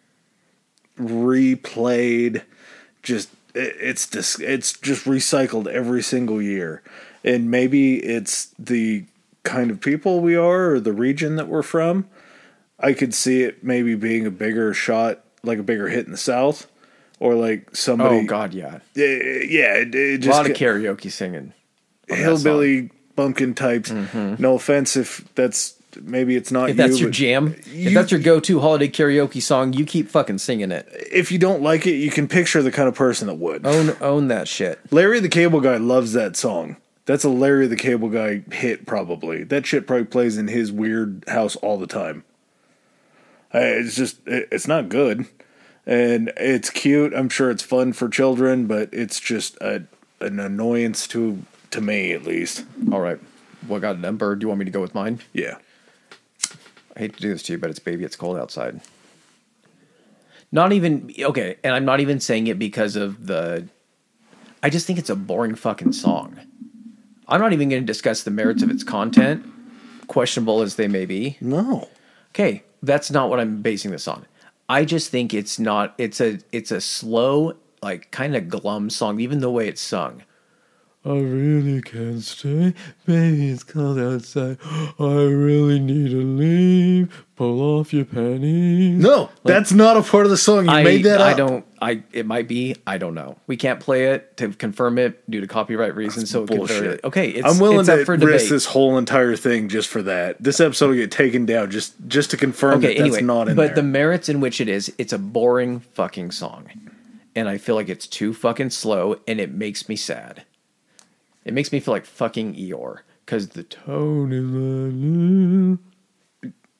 replayed? Just it, it's just it's just recycled every single year, and maybe it's the kind of people we are or the region that we're from. I could see it maybe being a bigger shot, like a bigger hit in the South, or like somebody. Oh God, yeah, yeah, yeah. It, it just a lot of karaoke singing, hillbilly bumpkin types. Mm-hmm. No offense if that's maybe it's not. If you, that's your but jam, you, if that's your go-to holiday karaoke song, you keep fucking singing it. If you don't like it, you can picture the kind of person that would own own that shit. Larry the Cable Guy loves that song. That's a Larry the Cable Guy hit, probably. That shit probably plays in his weird house all the time. It's just, it's not good. And it's cute. I'm sure it's fun for children, but it's just a, an annoyance to to me, at least. All right. What got a number? Do you want me to go with mine? Yeah. I hate to do this to you, but it's Baby It's Cold Outside. Not even, okay, and I'm not even saying it because of the, I just think it's a boring fucking song. I'm not even going to discuss the merits of its content, questionable as they may be. No. Okay, that's not what I'm basing this on. I just think it's not, it's a it's a slow, like, kind of glum song, even the way it's sung. I really can't stay, baby, it's cold outside. I really need to leave. Pull off your panties. No, like, that's not a part of the song. You I, made that up. I don't. I. It might be. I don't know. We can't play it to confirm it due to copyright reasons. That's so bullshit. It could, okay, it's, I'm willing it's to up for risk debate. this whole entire thing just for that. This episode will get taken down just just to confirm okay, that that's anyway, not in but there. The merits in which it is, it's a boring fucking song, and I feel like it's too fucking slow, and it makes me sad. It makes me feel like fucking Eeyore because the tone is.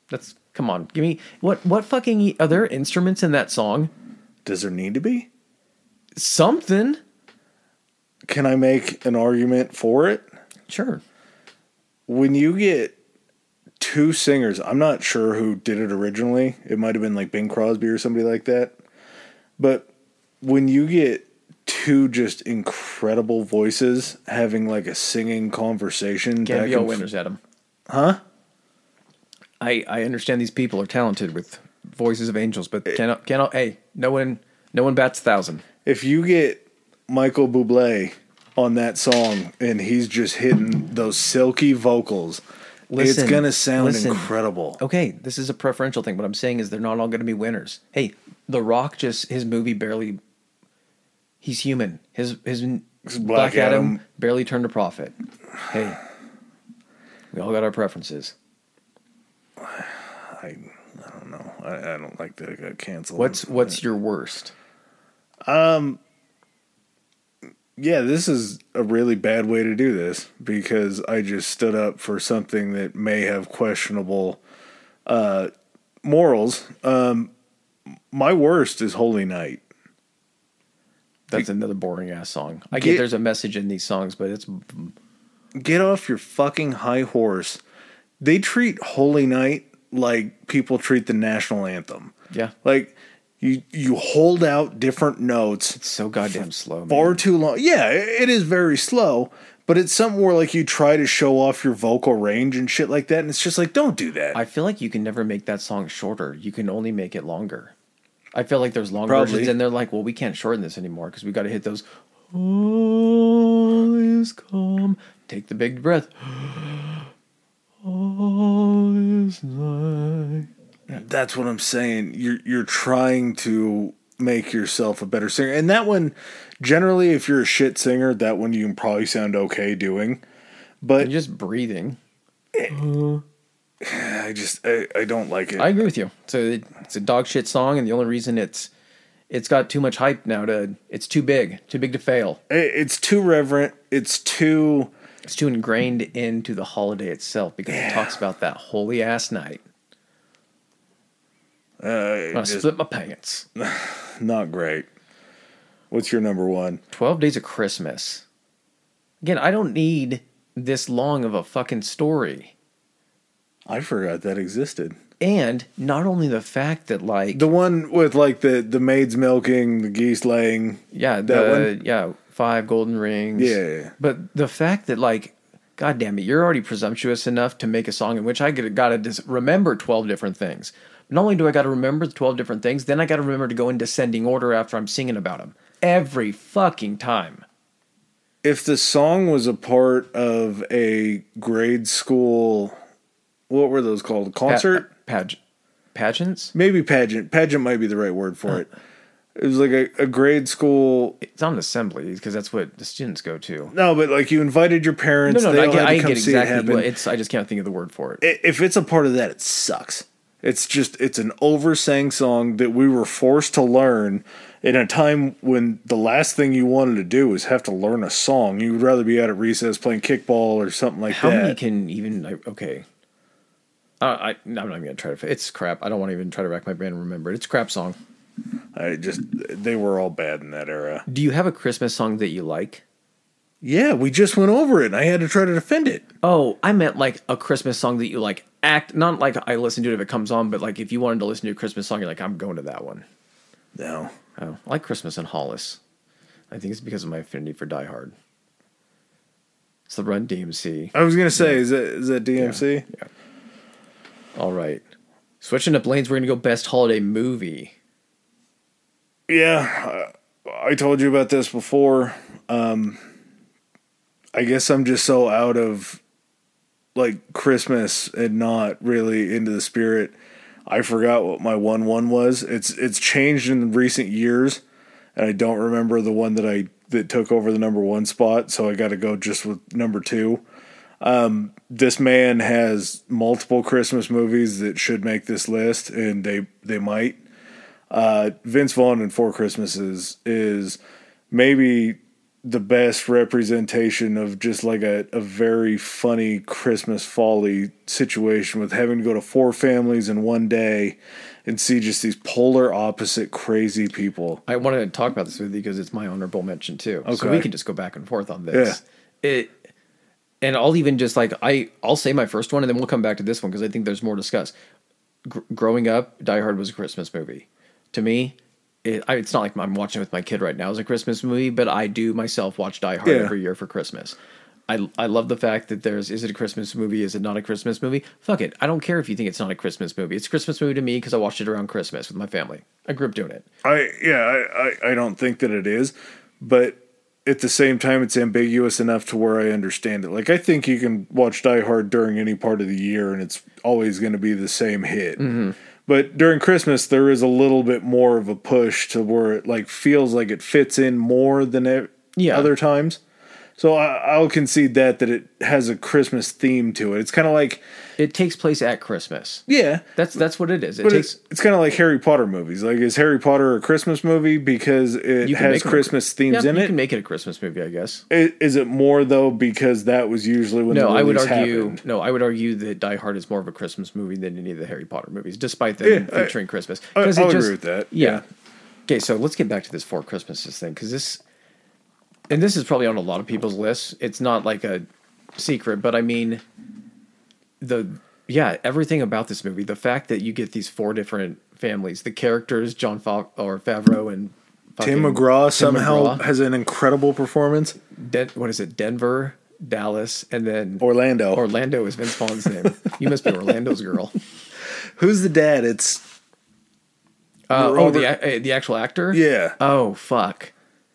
That's come on. Give me what what fucking are there instruments in that song? Does there need to be? Something. Can I make an argument for it? Sure. When you get two singers, I'm not sure who did it originally. It might have been like Bing Crosby or somebody like that. But when you get two just incredible voices having like a singing conversation. Can't be all winners, Adam. Huh? I, I understand these people are talented with voices of angels, but cannot cannot. Hey, no one no one bats a thousand. If you get Michael Bublé on that song and he's just hitting those silky vocals, listen, it's gonna sound listen. incredible. Okay, this is a preferential thing. What I'm saying is they're not all going to be winners. Hey, The Rock just his movie barely. He's human. His his Black, Black Adam. Adam barely turned a profit. Hey, we all got our preferences. I I don't know. I, I don't like that it got canceled. What's what's your worst? Um. Yeah, this is a really bad way to do this because I just stood up for something that may have questionable uh, morals. Um, my worst is Holy Night. That's get, another boring ass song. I get, get there's a message in these songs, but it's get off your fucking high horse. They treat Holy Night like people treat the national anthem. Yeah, like. You you hold out different notes. It's so goddamn slow. Far man. too long. Yeah, it is very slow, but it's something where like you try to show off your vocal range and shit like that, and it's just like, don't do that. I feel like you can never make that song shorter. You can only make it longer. I feel like there's long Probably. versions, and they're like, well, we can't shorten this anymore because we got to hit those. All is calm. Take the big breath. All is night. That's what I'm saying. You're you're trying to make yourself a better singer. And that one, generally, if you're a shit singer, that one you can probably sound okay doing. But you're just breathing. It, I just I, I don't like it. I agree with you. It's a it's a dog shit song, and the only reason it's it's got too much hype now to it's too big, too big to fail. It, it's too reverent. It's too it's too ingrained into the holiday itself because yeah. it talks about that holy ass night. Uh, I split my pants. Not great. What's your number one? twelve Days of Christmas. Again, I don't need this long of a fucking story. I forgot that existed. And not only the fact that, like... The one with, like, the, the maids milking, the geese laying. Yeah, that the, one? Yeah, five golden rings. Yeah. But the fact that, like, God damn it, you're already presumptuous enough to make a song in which I got to dis- remember twelve different things. Not only do I got to remember the twelve different things, then I got to remember to go in descending order after I'm singing about them. Every fucking time. If the song was a part of a grade school, what were those called? Concert? Pa- page- pageants? Maybe pageant. Pageant might be the right word for it. It was like a, a grade school. It's on assembly because that's what the students go to. No, but like you invited your parents. No, no, they no all I, get, had to I come get see exactly it happen. what it's. I just can't think of the word for it. If it's a part of that, it sucks. It's just, it's an oversang song that we were forced to learn in a time when the last thing you wanted to do is have to learn a song. You would rather be out at recess playing kickball or something like How that. How many can even, okay. Uh, I, I'm not even going to try to, it's crap. I don't want to even try to rack my brain and remember it. It's a crap song. I just, they were all bad in that era. Do you have a Christmas song that you like? Yeah, we just went over it and I had to try to defend it. Oh, I meant like a Christmas song that you like act, not like I listen to it if it comes on, but like if you wanted to listen to a Christmas song, you're like, I'm going to that one. No. Oh, I like Christmas in Hollis. I think it's because of my affinity for Die Hard. It's the Run D M C. I was going to say, yeah. is that is that D M C? Yeah. yeah. All right. Switching up lanes, we're going to go best holiday movie. Yeah, I told you about this before. Um, I guess I'm just so out of like Christmas and not really into the spirit. I forgot what my one one was. It's it's changed in recent years, and I don't remember the one that I that took over the number one spot. So I got to go just with number two. Um, this man has multiple Christmas movies that should make this list, and they they might. Uh, Vince Vaughn in Four Christmases is maybe the best representation of just like a, a very funny Christmas folly situation with having to go to four families in one day and see just these polar opposite crazy people. I wanted to talk about this with you because it's my honorable mention too. Okay. So we can just go back and forth on this. Yeah. It, and I'll even just like, I, I'll say my first one and then we'll come back to this one because I think there's more to discuss. Gr- growing up, Die Hard was a Christmas movie. To me, It, I, it's not like I'm watching it with my kid right now as a Christmas movie, but I do myself watch Die Hard yeah. every year for Christmas. I I love the fact that there's, is it a Christmas movie? Is it not a Christmas movie? Fuck it. I don't care if you think it's not a Christmas movie. It's a Christmas movie to me because I watched it around Christmas with my family. I grew up doing it. I yeah, I, I, I don't think that it is, but at the same time, it's ambiguous enough to where I understand it. Like, I think you can watch Die Hard during any part of the year and it's always going to be the same hit. Mm-hmm. But during Christmas, there is a little bit more of a push to where it like feels like it fits in more than it, yeah. other times. So I, I'll concede that that it has a Christmas theme to it. It's kind of like it takes place at Christmas. Yeah, that's that's what it is. It but takes. It's, it's kind of like Harry Potter movies. Like, is Harry Potter a Christmas movie because it has Christmas a, themes yeah, in you it? You can make it a Christmas movie, I guess. Is, is it more though because that was usually when no, the I would release argue. happened? No, I would argue that Die Hard is more of a Christmas movie than any of the Harry Potter movies, despite them yeah, featuring I, Christmas. I, I'll it just, agree with that. Yeah. yeah. Okay, so let's get back to this Four Christmases thing because this. And this is probably on a lot of people's lists. It's not like a secret, but I mean, the yeah, everything about this movie, the fact that you get these four different families, the characters, John Fa- or Favreau and Tim McGraw Tim somehow McGraw. has an incredible performance. Den- what is it? Denver, Dallas, and then Orlando. Orlando is Vince Vaughn's name. You must be Orlando's girl. Who's the dad? It's uh, oh the uh, the actual actor. Yeah. Oh fuck.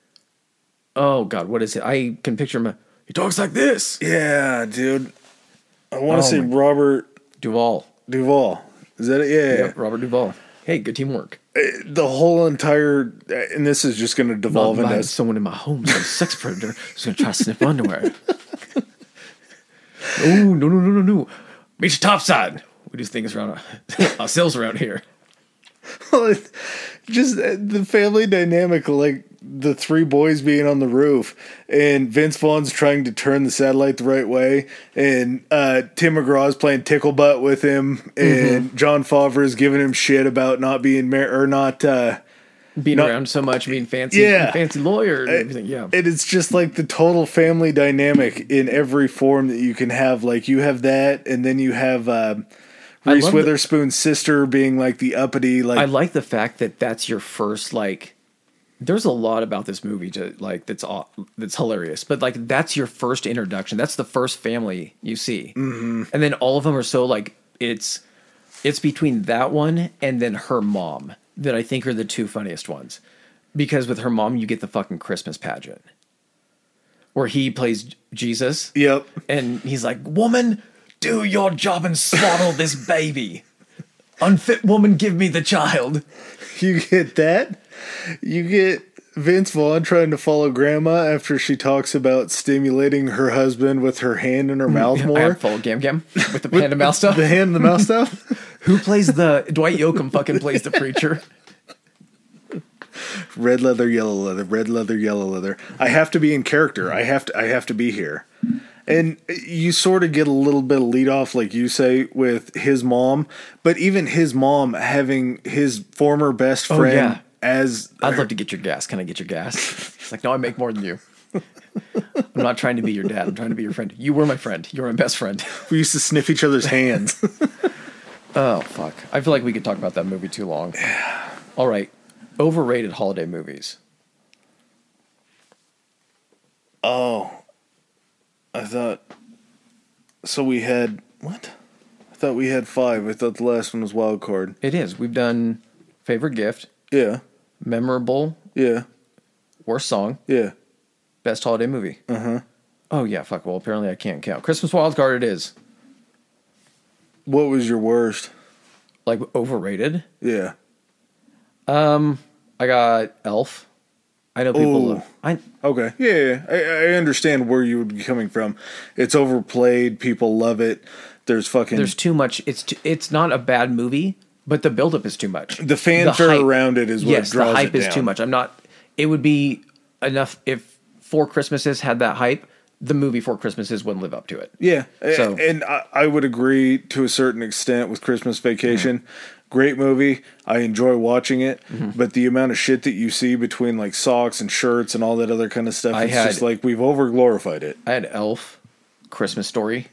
Oh God, what is it? I can picture him. He talks like this. Yeah, dude. I want to Oh say my- Robert Duvall. Duvall. Is that it? Yeah. Yeah, Robert Duvall. Hey, good teamwork. Uh, The whole entire, and this is just going to devolve Not into by someone in my home, some sex predator who's gonna try to sniff my underwear. Oh no no no no no! Meet your top side. We do things around ourselves around here. Well, it- just uh, the family dynamic, like the three boys being on the roof, and Vince Vaughn's trying to turn the satellite the right way, and uh, Tim McGraw's playing tickle butt with him, and Mm-hmm. John Favreau's giving him shit about not being married or not. Uh, Being No. around so much, being fancy, Yeah. fancy lawyer and everything. Yeah, And it's just like the total family dynamic in every form that you can have. Like, you have that, and then you have uh, I Reese love the- Witherspoon's sister being like the uppity, like I like the fact that that's your first like. There's a lot about this movie to like that's aw- that's hilarious, but like that's your first introduction. That's the first family you see, mm-hmm. and then all of them are so like it's it's between that one and then her mom that I think are the two funniest ones, because with her mom you get the fucking Christmas pageant where he plays Jesus. Yep. And he's like, "Woman, do your job and swaddle this baby. Unfit woman, give me the child." You get that. You get Vince Vaughn trying to follow grandma after she talks about stimulating her husband with her hand in her mouth I more. have full gam gam with the panda mouse stuff. The hand in the mouth stuff. Who plays the Dwight Yoakam? Fucking plays the preacher. Red leather, yellow leather, red leather, yellow leather. I have to be in character. I have to I have to be here. And you sort of get a little bit of lead off, like you say, with his mom. But even his mom having his former best Oh, friend yeah. as I'd love to get your gas. Can I get your gas? He's like, "No, I make more than you. I'm not trying to be your dad. I'm trying to be your friend. You were my friend. You're my best friend." we used to sniff each other's hands. Oh fuck! I feel like we could talk about that movie too long. All right, overrated holiday movies. Oh, I thought. So we had what? I thought we had five. I thought the last one was wild card. It is. We've done favorite gift, Yeah, memorable, yeah, worst song, yeah. best holiday movie. Uh huh. Oh yeah, fuck. Well, apparently I can't count. Christmas wild card. It is What was your worst? like overrated. Yeah. Um, I got Elf. I know people. Ooh. I Okay. Yeah, yeah. I, I understand where you would be coming from. It's overplayed. People love it. There's fucking there's too much. It's too, it's not a bad movie, but the buildup is too much. the fanfare hype- around it is what yes, draws the hype it is down. too much. I'm not. It would be enough if Four Christmases had that hype. The movie Four Christmases wouldn't live up to it. Yeah. So, and I, I would agree to a certain extent with Christmas Vacation. Mm-hmm. Great movie. I enjoy watching it. Mm-hmm. But the amount of shit that you see between like socks and shirts and all that other kind of stuff, I it's had, just like we've over glorified it. I had Elf, Christmas Story.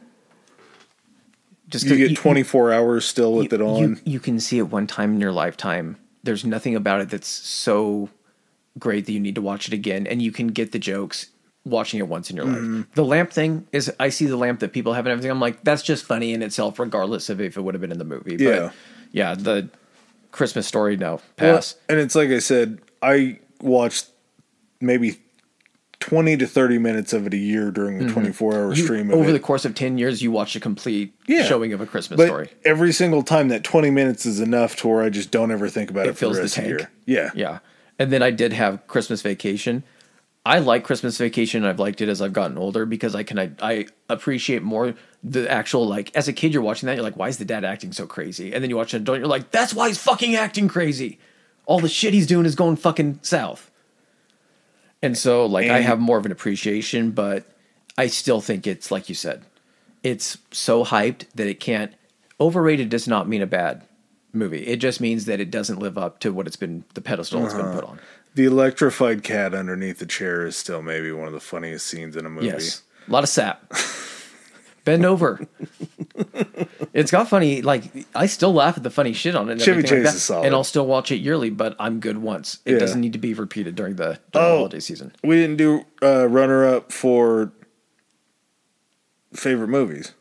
Just you get you, twenty-four you, hours still with you, it on. You, you can see it one time in your lifetime. There's nothing about it that's so great that you need to watch it again. And you can get the jokes watching it once in your mm-hmm. life. The lamp thing is, I see the lamp that people have and everything. I'm like, that's just funny in itself, regardless of if it would have been in the movie. Yeah. But yeah, the Christmas Story, no, pass. Well, and it's like I said, I watched maybe twenty to thirty minutes of it a year during the mm-hmm. twenty-four hour you, stream of over it. the course of ten years, you watch a complete yeah. showing of A Christmas but Story. Every single time, that twenty minutes is enough to where I just don't ever think about it, it for fills the rest the of the tank. year. Yeah. Yeah. And then I did have Christmas Vacation. I like Christmas Vacation. I've liked it as I've gotten older because I can I, I appreciate more the actual, like, as a kid, you're watching that, you're like, why is the dad acting so crazy? And then you watch an adult, you're like, that's why he's fucking acting crazy. All the shit he's doing is going fucking south. And so, like, and I have more of an appreciation, but I still think it's, like you said, it's so hyped that it can't. Overrated does not mean a bad movie. It just means that it doesn't live up to what it's been, the pedestal uh-huh. it's been put on. The electrified cat underneath the chair is still maybe one of the funniest scenes in a movie. Yes. A lot of sap. Bend over. It's got funny, like, I still laugh at the funny shit on it. And Chevy Chase like is solid. And I'll still watch it yearly, but I'm good once. It yeah. doesn't need to be repeated during the, during oh, the holiday season. We didn't do uh, runner-up for favorite movies.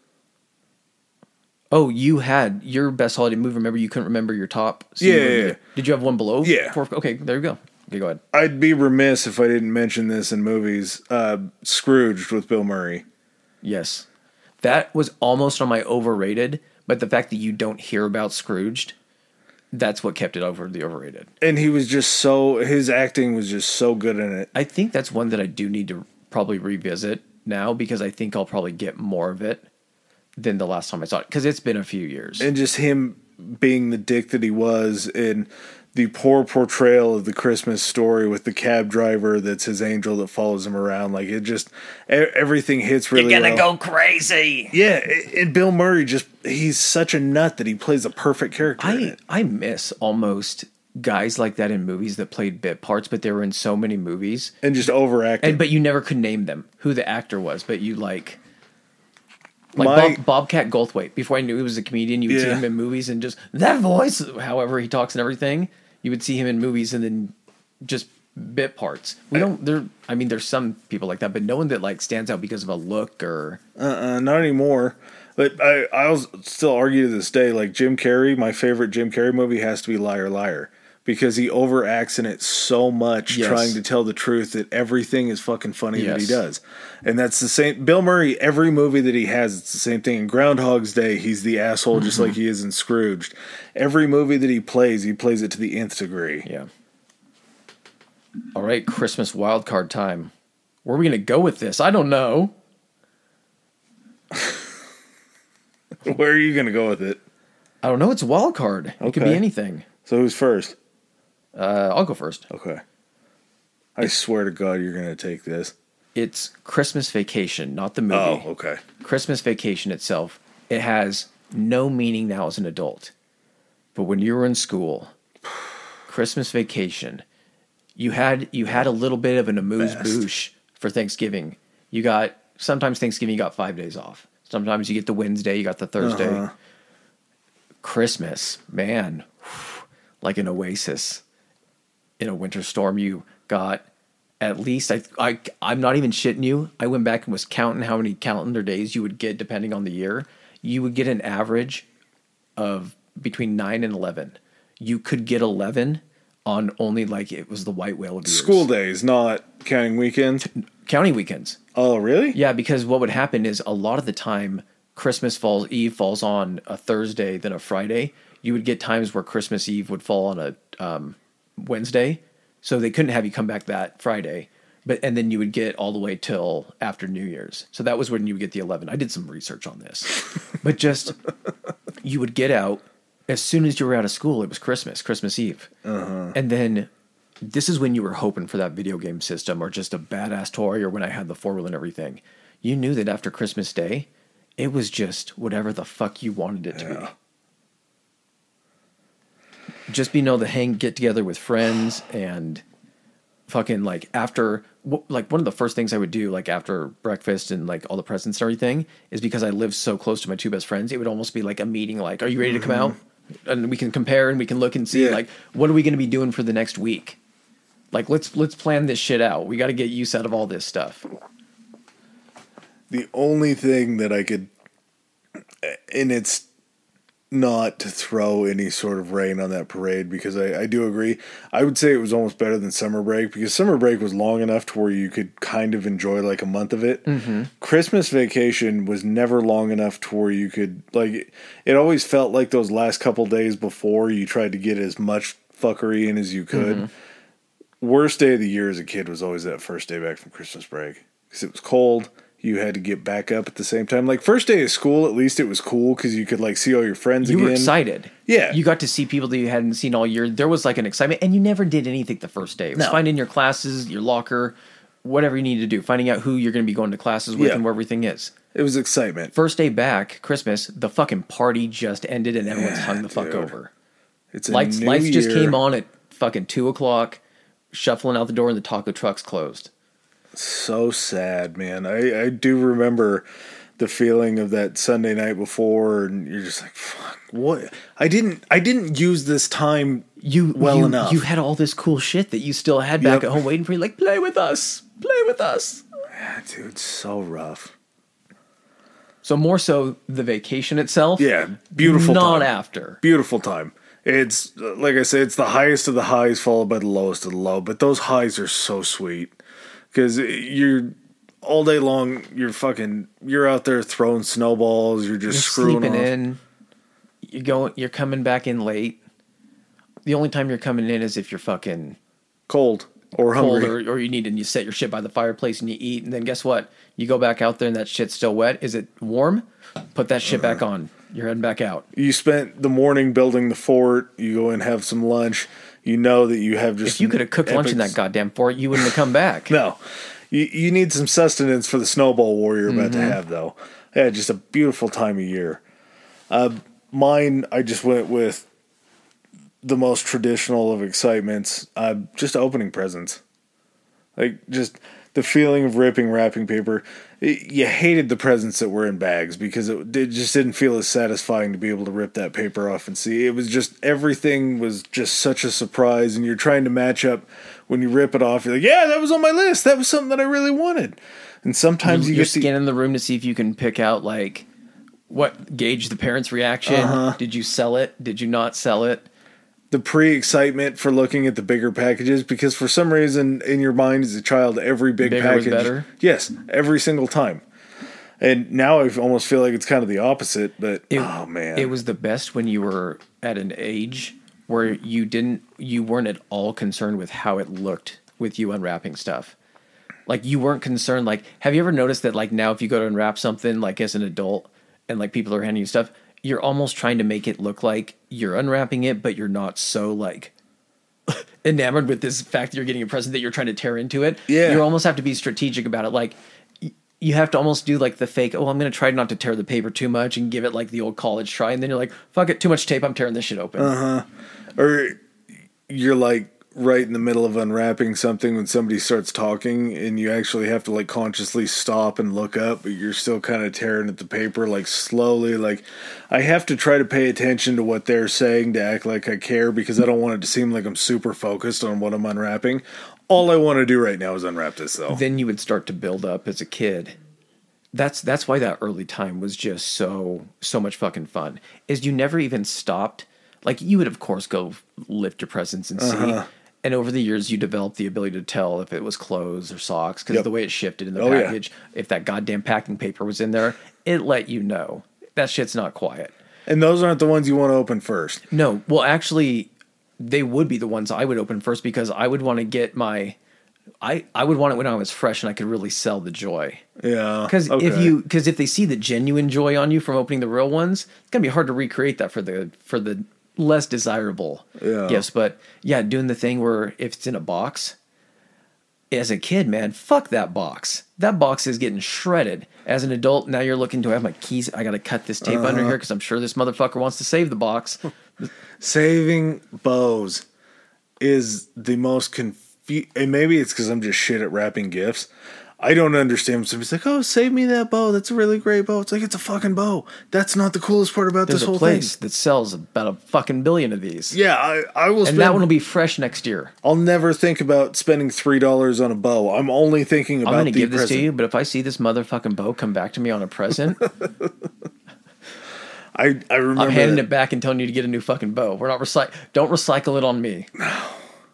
Oh, you had your best holiday movie. Remember, you couldn't remember your top? So yeah, you yeah, yeah. Did you have one below? Yeah. Four? Okay, there you go. Okay, go ahead. I'd be remiss if I didn't mention this in movies. Uh, Scrooged with Bill Murray. Yes. That was almost on my overrated, but the fact that you don't hear about Scrooged, that's what kept it over the overrated. And he was just so, his acting was just so good in it. I think that's one that I do need to probably revisit now because I think I'll probably get more of it than the last time I saw it because it's been a few years. And just him being the dick that he was and the poor portrayal of the Christmas Story with the cab driver that's his angel that follows him around. Like, it just, everything hits really well. You're gonna well. go crazy. Yeah, and Bill Murray just, he's such a nut that he plays a perfect character I, in it. I miss almost guys like that in movies that played bit parts, but they were in so many movies. And just overacting. And, but you never could name them, who the actor was, but you like... Like My, Bob, Bobcat Goldthwait. Before I knew he was a comedian, you would yeah. see him in movies and just that voice, however he talks and everything. You would see him in movies and then just bit parts. We don't. There. I mean, there's some people like that, but no one that like stands out because of a look or. Uh. Uh-uh, not anymore. But I. I'll still argue to this day. Like Jim Carrey, my favorite Jim Carrey movie has to be Liar Liar. Because he overacts in it so much, yes. trying to tell the truth that everything is fucking funny yes. that he does. And that's the same. Bill Murray, every movie that he has, it's the same thing. In Groundhog's Day, he's the asshole mm-hmm. just like he is in Scrooged. Every movie that he plays, he plays it to the nth degree. Yeah. All right, Christmas wildcard time. Where are we going to go with this? I don't know. Where are you going to go with it? I don't know. It's a wild card. It okay. could be anything. So who's first? Uh, I'll go first. Okay. I it's, swear to God you're going to take this. It's Christmas Vacation, not the movie. Oh, okay. Christmas Vacation itself. It has no meaning now as an adult. But when you were in school, Christmas Vacation, you had you had a little bit of an amuse-bouche for Thanksgiving. You got, sometimes Thanksgiving you got five days off. Sometimes you get the Wednesday, you got the Thursday. Uh-huh. Christmas, man, like an oasis. In a winter storm, you got at least, I, I, I'm not even shitting you. I went back and was counting how many calendar days you would get depending on the year. You would get an average of between nine and eleven. You could get eleven on only like it was the white whale of years. School days, not counting weekends? Counting weekends. Oh, really? Yeah, because what would happen is a lot of the time, Christmas falls Eve falls on a Thursday, then a Friday. You would get times where Christmas Eve would fall on a um, Wednesday, so they couldn't have you come back that Friday. But and then you would get all the way till after New Year's. So that was when you would get the eleven. I did some research on this, but just you would get out as soon as you were out of school. It was Christmas, Christmas Eve, uh-huh. and then this is when you were hoping for that video game system or just a badass toy, or when I had the four wheel and everything. You knew that after Christmas Day, it was just whatever the fuck you wanted it to Yeah. be. Just being able to hang, get together with friends, and fucking like after, like one of the first things I would do, like after breakfast and like all the presents and everything, is because I lived so close to my two best friends, it would almost be like a meeting. Like, are you ready to come out? And we can compare and we can look and see, Yeah. like, what are we going to be doing for the next week? Like, let's let's plan this shit out. We got to get use out of all this stuff. The only thing that I could, and it's not to throw any sort of rain on that parade, because I, I do agree. I would say it was almost better than summer break, because summer break was long enough to where you could kind of enjoy like a month of it. Mm-hmm. Christmas vacation was never long enough to where you could, like, it always felt like those last couple days before you tried to get as much fuckery in as you could. Mm-hmm. Worst day of the year as a kid was always that first day back from Christmas break, because it was cold. You had to get back up at the same time. Like, first day of school, at least it was cool because you could, like, see all your friends you again. You were excited. Yeah. You got to see people that you hadn't seen all year. There was, like, an excitement. And you never did anything the first day. It was no. finding your classes, your locker, whatever you needed to do. Finding out who you're going to be going to classes with, yeah, and where everything is. It was excitement. First day back, Christmas, the fucking party just ended and everyone's yeah, hung the fuck dude. over. It's a lights, new lights year. just came on at fucking two o'clock, shuffling out the door, and the taco truck's closed. So sad, man. I, I do remember the feeling of that Sunday night before, and you're just like, fuck, what? I didn't I didn't use this time you well you, enough. You had all this cool shit that you still had back yep. at home waiting for you, like, play with us. Play with us. Yeah, dude, so rough. So more so the vacation itself. Yeah, beautiful not time. after. Beautiful time. It's, like I said, it's the highest of the highs followed by the lowest of the low, but those highs are so sweet. Because you're all day long, you're fucking, you're out there throwing snowballs. You're just you're screwing sleeping off. in. You're going. You're coming back in late. The only time you're coming in is if you're fucking cold or hungry, cold, or, or you need and you set your shit by the fireplace and you eat, and then guess what? You go back out there and that shit's still wet. Is it warm? Put that shit uh, back on. You're heading back out. You spent the morning building the fort. You go and have some lunch. You know that you have just... If you could have cooked epic... lunch in that goddamn fort, you wouldn't have come back. No. You you need some sustenance for the snowball war you're about mm-hmm. to have, though. Yeah, just a beautiful time of year. Uh, mine, I just went with the most traditional of excitements. Uh, just opening presents. Like, just the feeling of ripping wrapping paper. It, you hated the presents that were in bags because it, it just didn't feel as satisfying to be able to rip that paper off and see. It was just, everything was just such a surprise, and you're trying to match up. When you rip it off, you're like, yeah, that was on my list. That was something that I really wanted. And sometimes you're, you you're get scanning the room to see if you can pick out, like, what gauge the parents' reaction. Uh-huh. Did you sell it? Did you not sell it? The pre-excitement for looking at the bigger packages, because for some reason in your mind as a child, every big bigger package, was better? Yes, every single time. And now I almost feel like it's kind of the opposite. But it, oh man, it was the best when you were at an age where you didn't, you weren't at all concerned with how it looked with you unwrapping stuff. Like, you weren't concerned. Like, have you ever noticed that, like, now if you go to unwrap something, like, as an adult, and, like, people are handing you stuff, you're almost trying to make it look like you're unwrapping it, but you're not so, like, enamored with this fact that you're getting a present that you're trying to tear into it. Yeah. You almost have to be strategic about it. Like, y- you have to almost do, like, the fake, oh, I'm going to try not to tear the paper too much and give it, like, the old college try. And then you're like, fuck it, too much tape, I'm tearing this shit open. Uh-huh. Or you're, like, right in the middle of unwrapping something when somebody starts talking, and you actually have to, like, consciously stop and look up, but you're still kind of tearing at the paper, like, slowly. Like, I have to try to pay attention to what they're saying to act like I care, because I don't want it to seem like I'm super focused on what I'm unwrapping. All I want to do right now is unwrap this, though. Then you would start to build up as a kid. That's that's why that early time was just so so much fucking fun. Is you never even stopped. Like, you would of course go lift your presents and see. Uh-huh. And over the years, you developed the ability to tell if it was clothes or socks, because yep. the way it shifted in the oh, package. Yeah. If that goddamn packing paper was in there, it let you know. That shit's not quiet. And those aren't the ones you want to open first. No. Well, actually, they would be the ones I would open first, because I would want to get my... I, I would want it when I was fresh and I could really sell the joy. Yeah. Because okay. if you because if they see the genuine joy on you from opening the real ones, it's gonna be hard to recreate that for the for the less desirable Yeah. gifts. But yeah, doing the thing where if it's in a box, as a kid, man, fuck that box. That box is getting shredded. As an adult, now you're looking to have my keys. I got to cut this tape uh-huh. under here because I'm sure this motherfucker wants to save the box. Saving bows is the most confu- and maybe it's because I'm just shit at wrapping gifts. I don't understand when somebody's like, oh, save me that bow. That's a really great bow. It's like, it's a fucking bow. That's not the coolest part about There's this whole thing. There's a place thing. that sells about a fucking billion of these. Yeah, I, I will and spend... that one will be fresh next year. I'll never think about spending three dollars on a bow. I'm only thinking about the I'm going to give present. this to you, but if I see this motherfucking bow come back to me on a present... I, I remember I'm handing that. it back and telling you to get a new fucking bow. We're not recycle. Don't recycle it on me. No.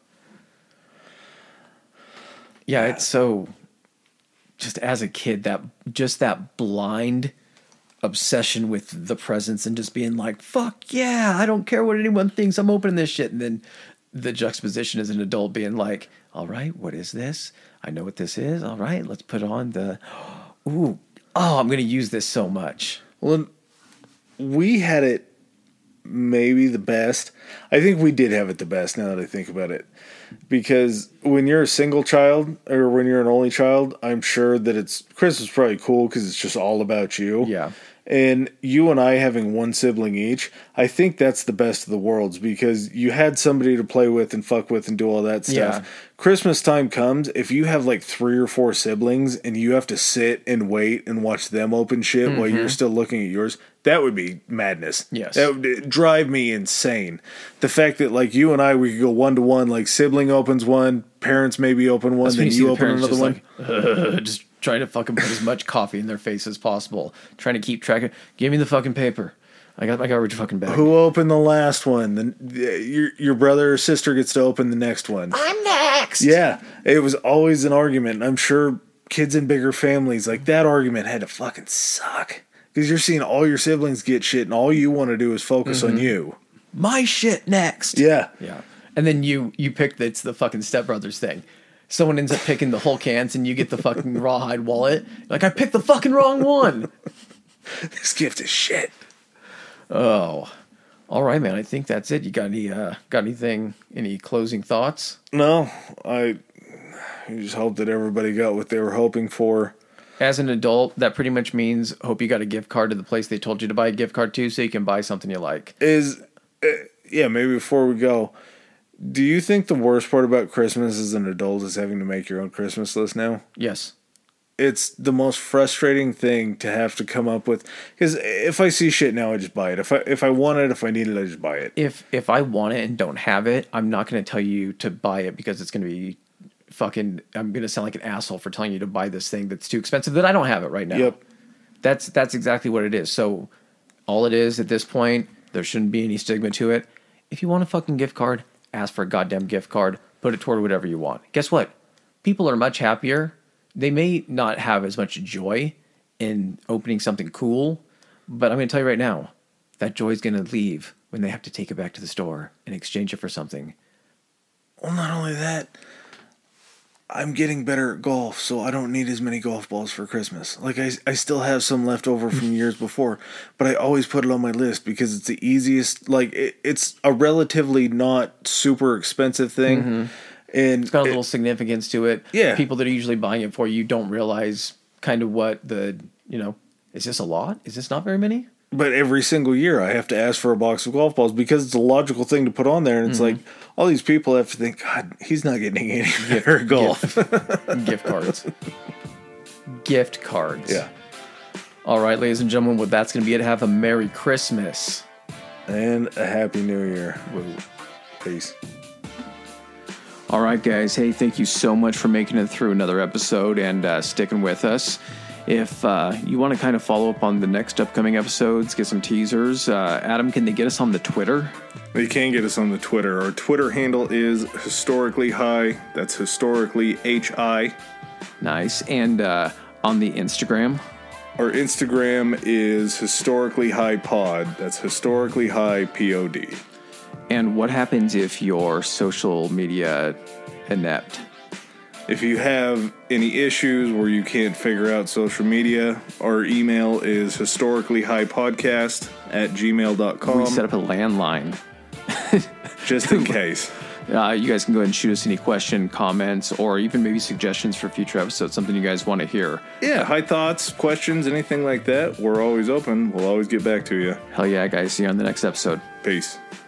Yeah, it's so... Just as a kid, that just that blind obsession with the presents and just being like, fuck yeah, I don't care what anyone thinks, I'm opening this shit. And then the juxtaposition as an adult being like, all right, what is this? I know what this is. All right, let's put on the, ooh, oh, I'm going to use this so much. Well, we had it maybe the best. I think we did have it the best now that I think about it. Because when you're a single child or when you're an only child, I'm sure that it's Christmas is probably cool because it's just all about you. Yeah. And you and I having one sibling each, I think that's the best of the worlds because you had somebody to play with and fuck with and do all that stuff. Yeah. Christmas time comes, if you have like three or four siblings and you have to sit and wait and watch them open shit mm-hmm. while you're still looking at yours, that would be madness. Yes. That would drive me insane. The fact that like you and I, we could go one to one, like sibling opens one, parents maybe open one, then you, you open another just one. Like, uh, just trying to fucking put as much coffee in their face as possible. Trying to keep track of, give me the fucking paper. I got my garbage fucking bag. Who opened the last one? Then your your brother or sister gets to open the next one. I'm next. Yeah, it was always an argument. I'm sure kids in bigger families, like that argument had to fucking suck. Because you're seeing all your siblings get shit and all you want to do is focus mm-hmm. on you. My shit next. Yeah. Yeah. And then you you pick it's the fucking stepbrothers thing. Someone ends up picking the whole cans and you get the fucking rawhide wallet. Like, I picked the fucking wrong one. This gift is shit. Oh. All right, man. I think that's it. You got any uh, got anything, any closing thoughts? No. I, I just hope that everybody got what they were hoping for. As an adult, that pretty much means hope you got a gift card to the place they told you to buy a gift card to so you can buy something you like. Is, uh, yeah, maybe before we go, do you think the worst part about Christmas as an adult is having to make your own Christmas list now? Yes. It's the most frustrating thing to have to come up with. Because if I see shit now, I just buy it. If I if I want it, if I need it, I just buy it. If if I want it and don't have it, I'm not going to tell you to buy it because it's going to be fucking... I'm going to sound like an asshole for telling you to buy this thing that's too expensive that I don't have it right now. Yep. That's, that's exactly what it is. So all it is at this point, there shouldn't be any stigma to it. If you want a fucking gift card... ask for a goddamn gift card, put it toward whatever you want. Guess what? People are much happier. They may not have as much joy in opening something cool, but I'm going to tell you right now, that joy is going to leave when they have to take it back to the store and exchange it for something. Well, not only that, I'm getting better at golf, so I don't need as many golf balls for Christmas. Like, I, I still have some left over from years before, but I always put it on my list because it's the easiest, like, it, it's a relatively not super expensive thing. Mm-hmm. And it's got a it, little significance to it. Yeah. People that are usually buying it for you don't realize kind of what the, you know, is this a lot? Is this not very many? But every single year I have to ask for a box of golf balls because it's a logical thing to put on there. And it's mm-hmm. like, all these people have to think, God, he's not getting any better golf. Gift, gift cards. Gift cards. Yeah. All right, ladies and gentlemen, well, that's going to be it. Have a Merry Christmas. And a Happy New Year. Woo. Peace. All right, guys. Hey, thank you so much for making it through another episode and uh, sticking with us. If uh, you want to kind of follow up on the next upcoming episodes, get some teasers, uh, Adam, can they get us on the Twitter? They can get us on the Twitter. Our Twitter handle is Historically High. That's Historically H I. Nice. And uh, on the Instagram? Our Instagram is Historically High Pod. That's Historically High P O D. And what happens if you're social media inept? If you have any issues where you can't figure out social media, our email is historicallyhighpodcast at gmail dot com. We set up a landline. just in case. Uh, you guys can go ahead and shoot us any question, comments, or even maybe suggestions for future episodes, something you guys want to hear. Yeah, high thoughts, questions, anything like that. We're always open. We'll always get back to you. Hell yeah, guys. See you on the next episode. Peace.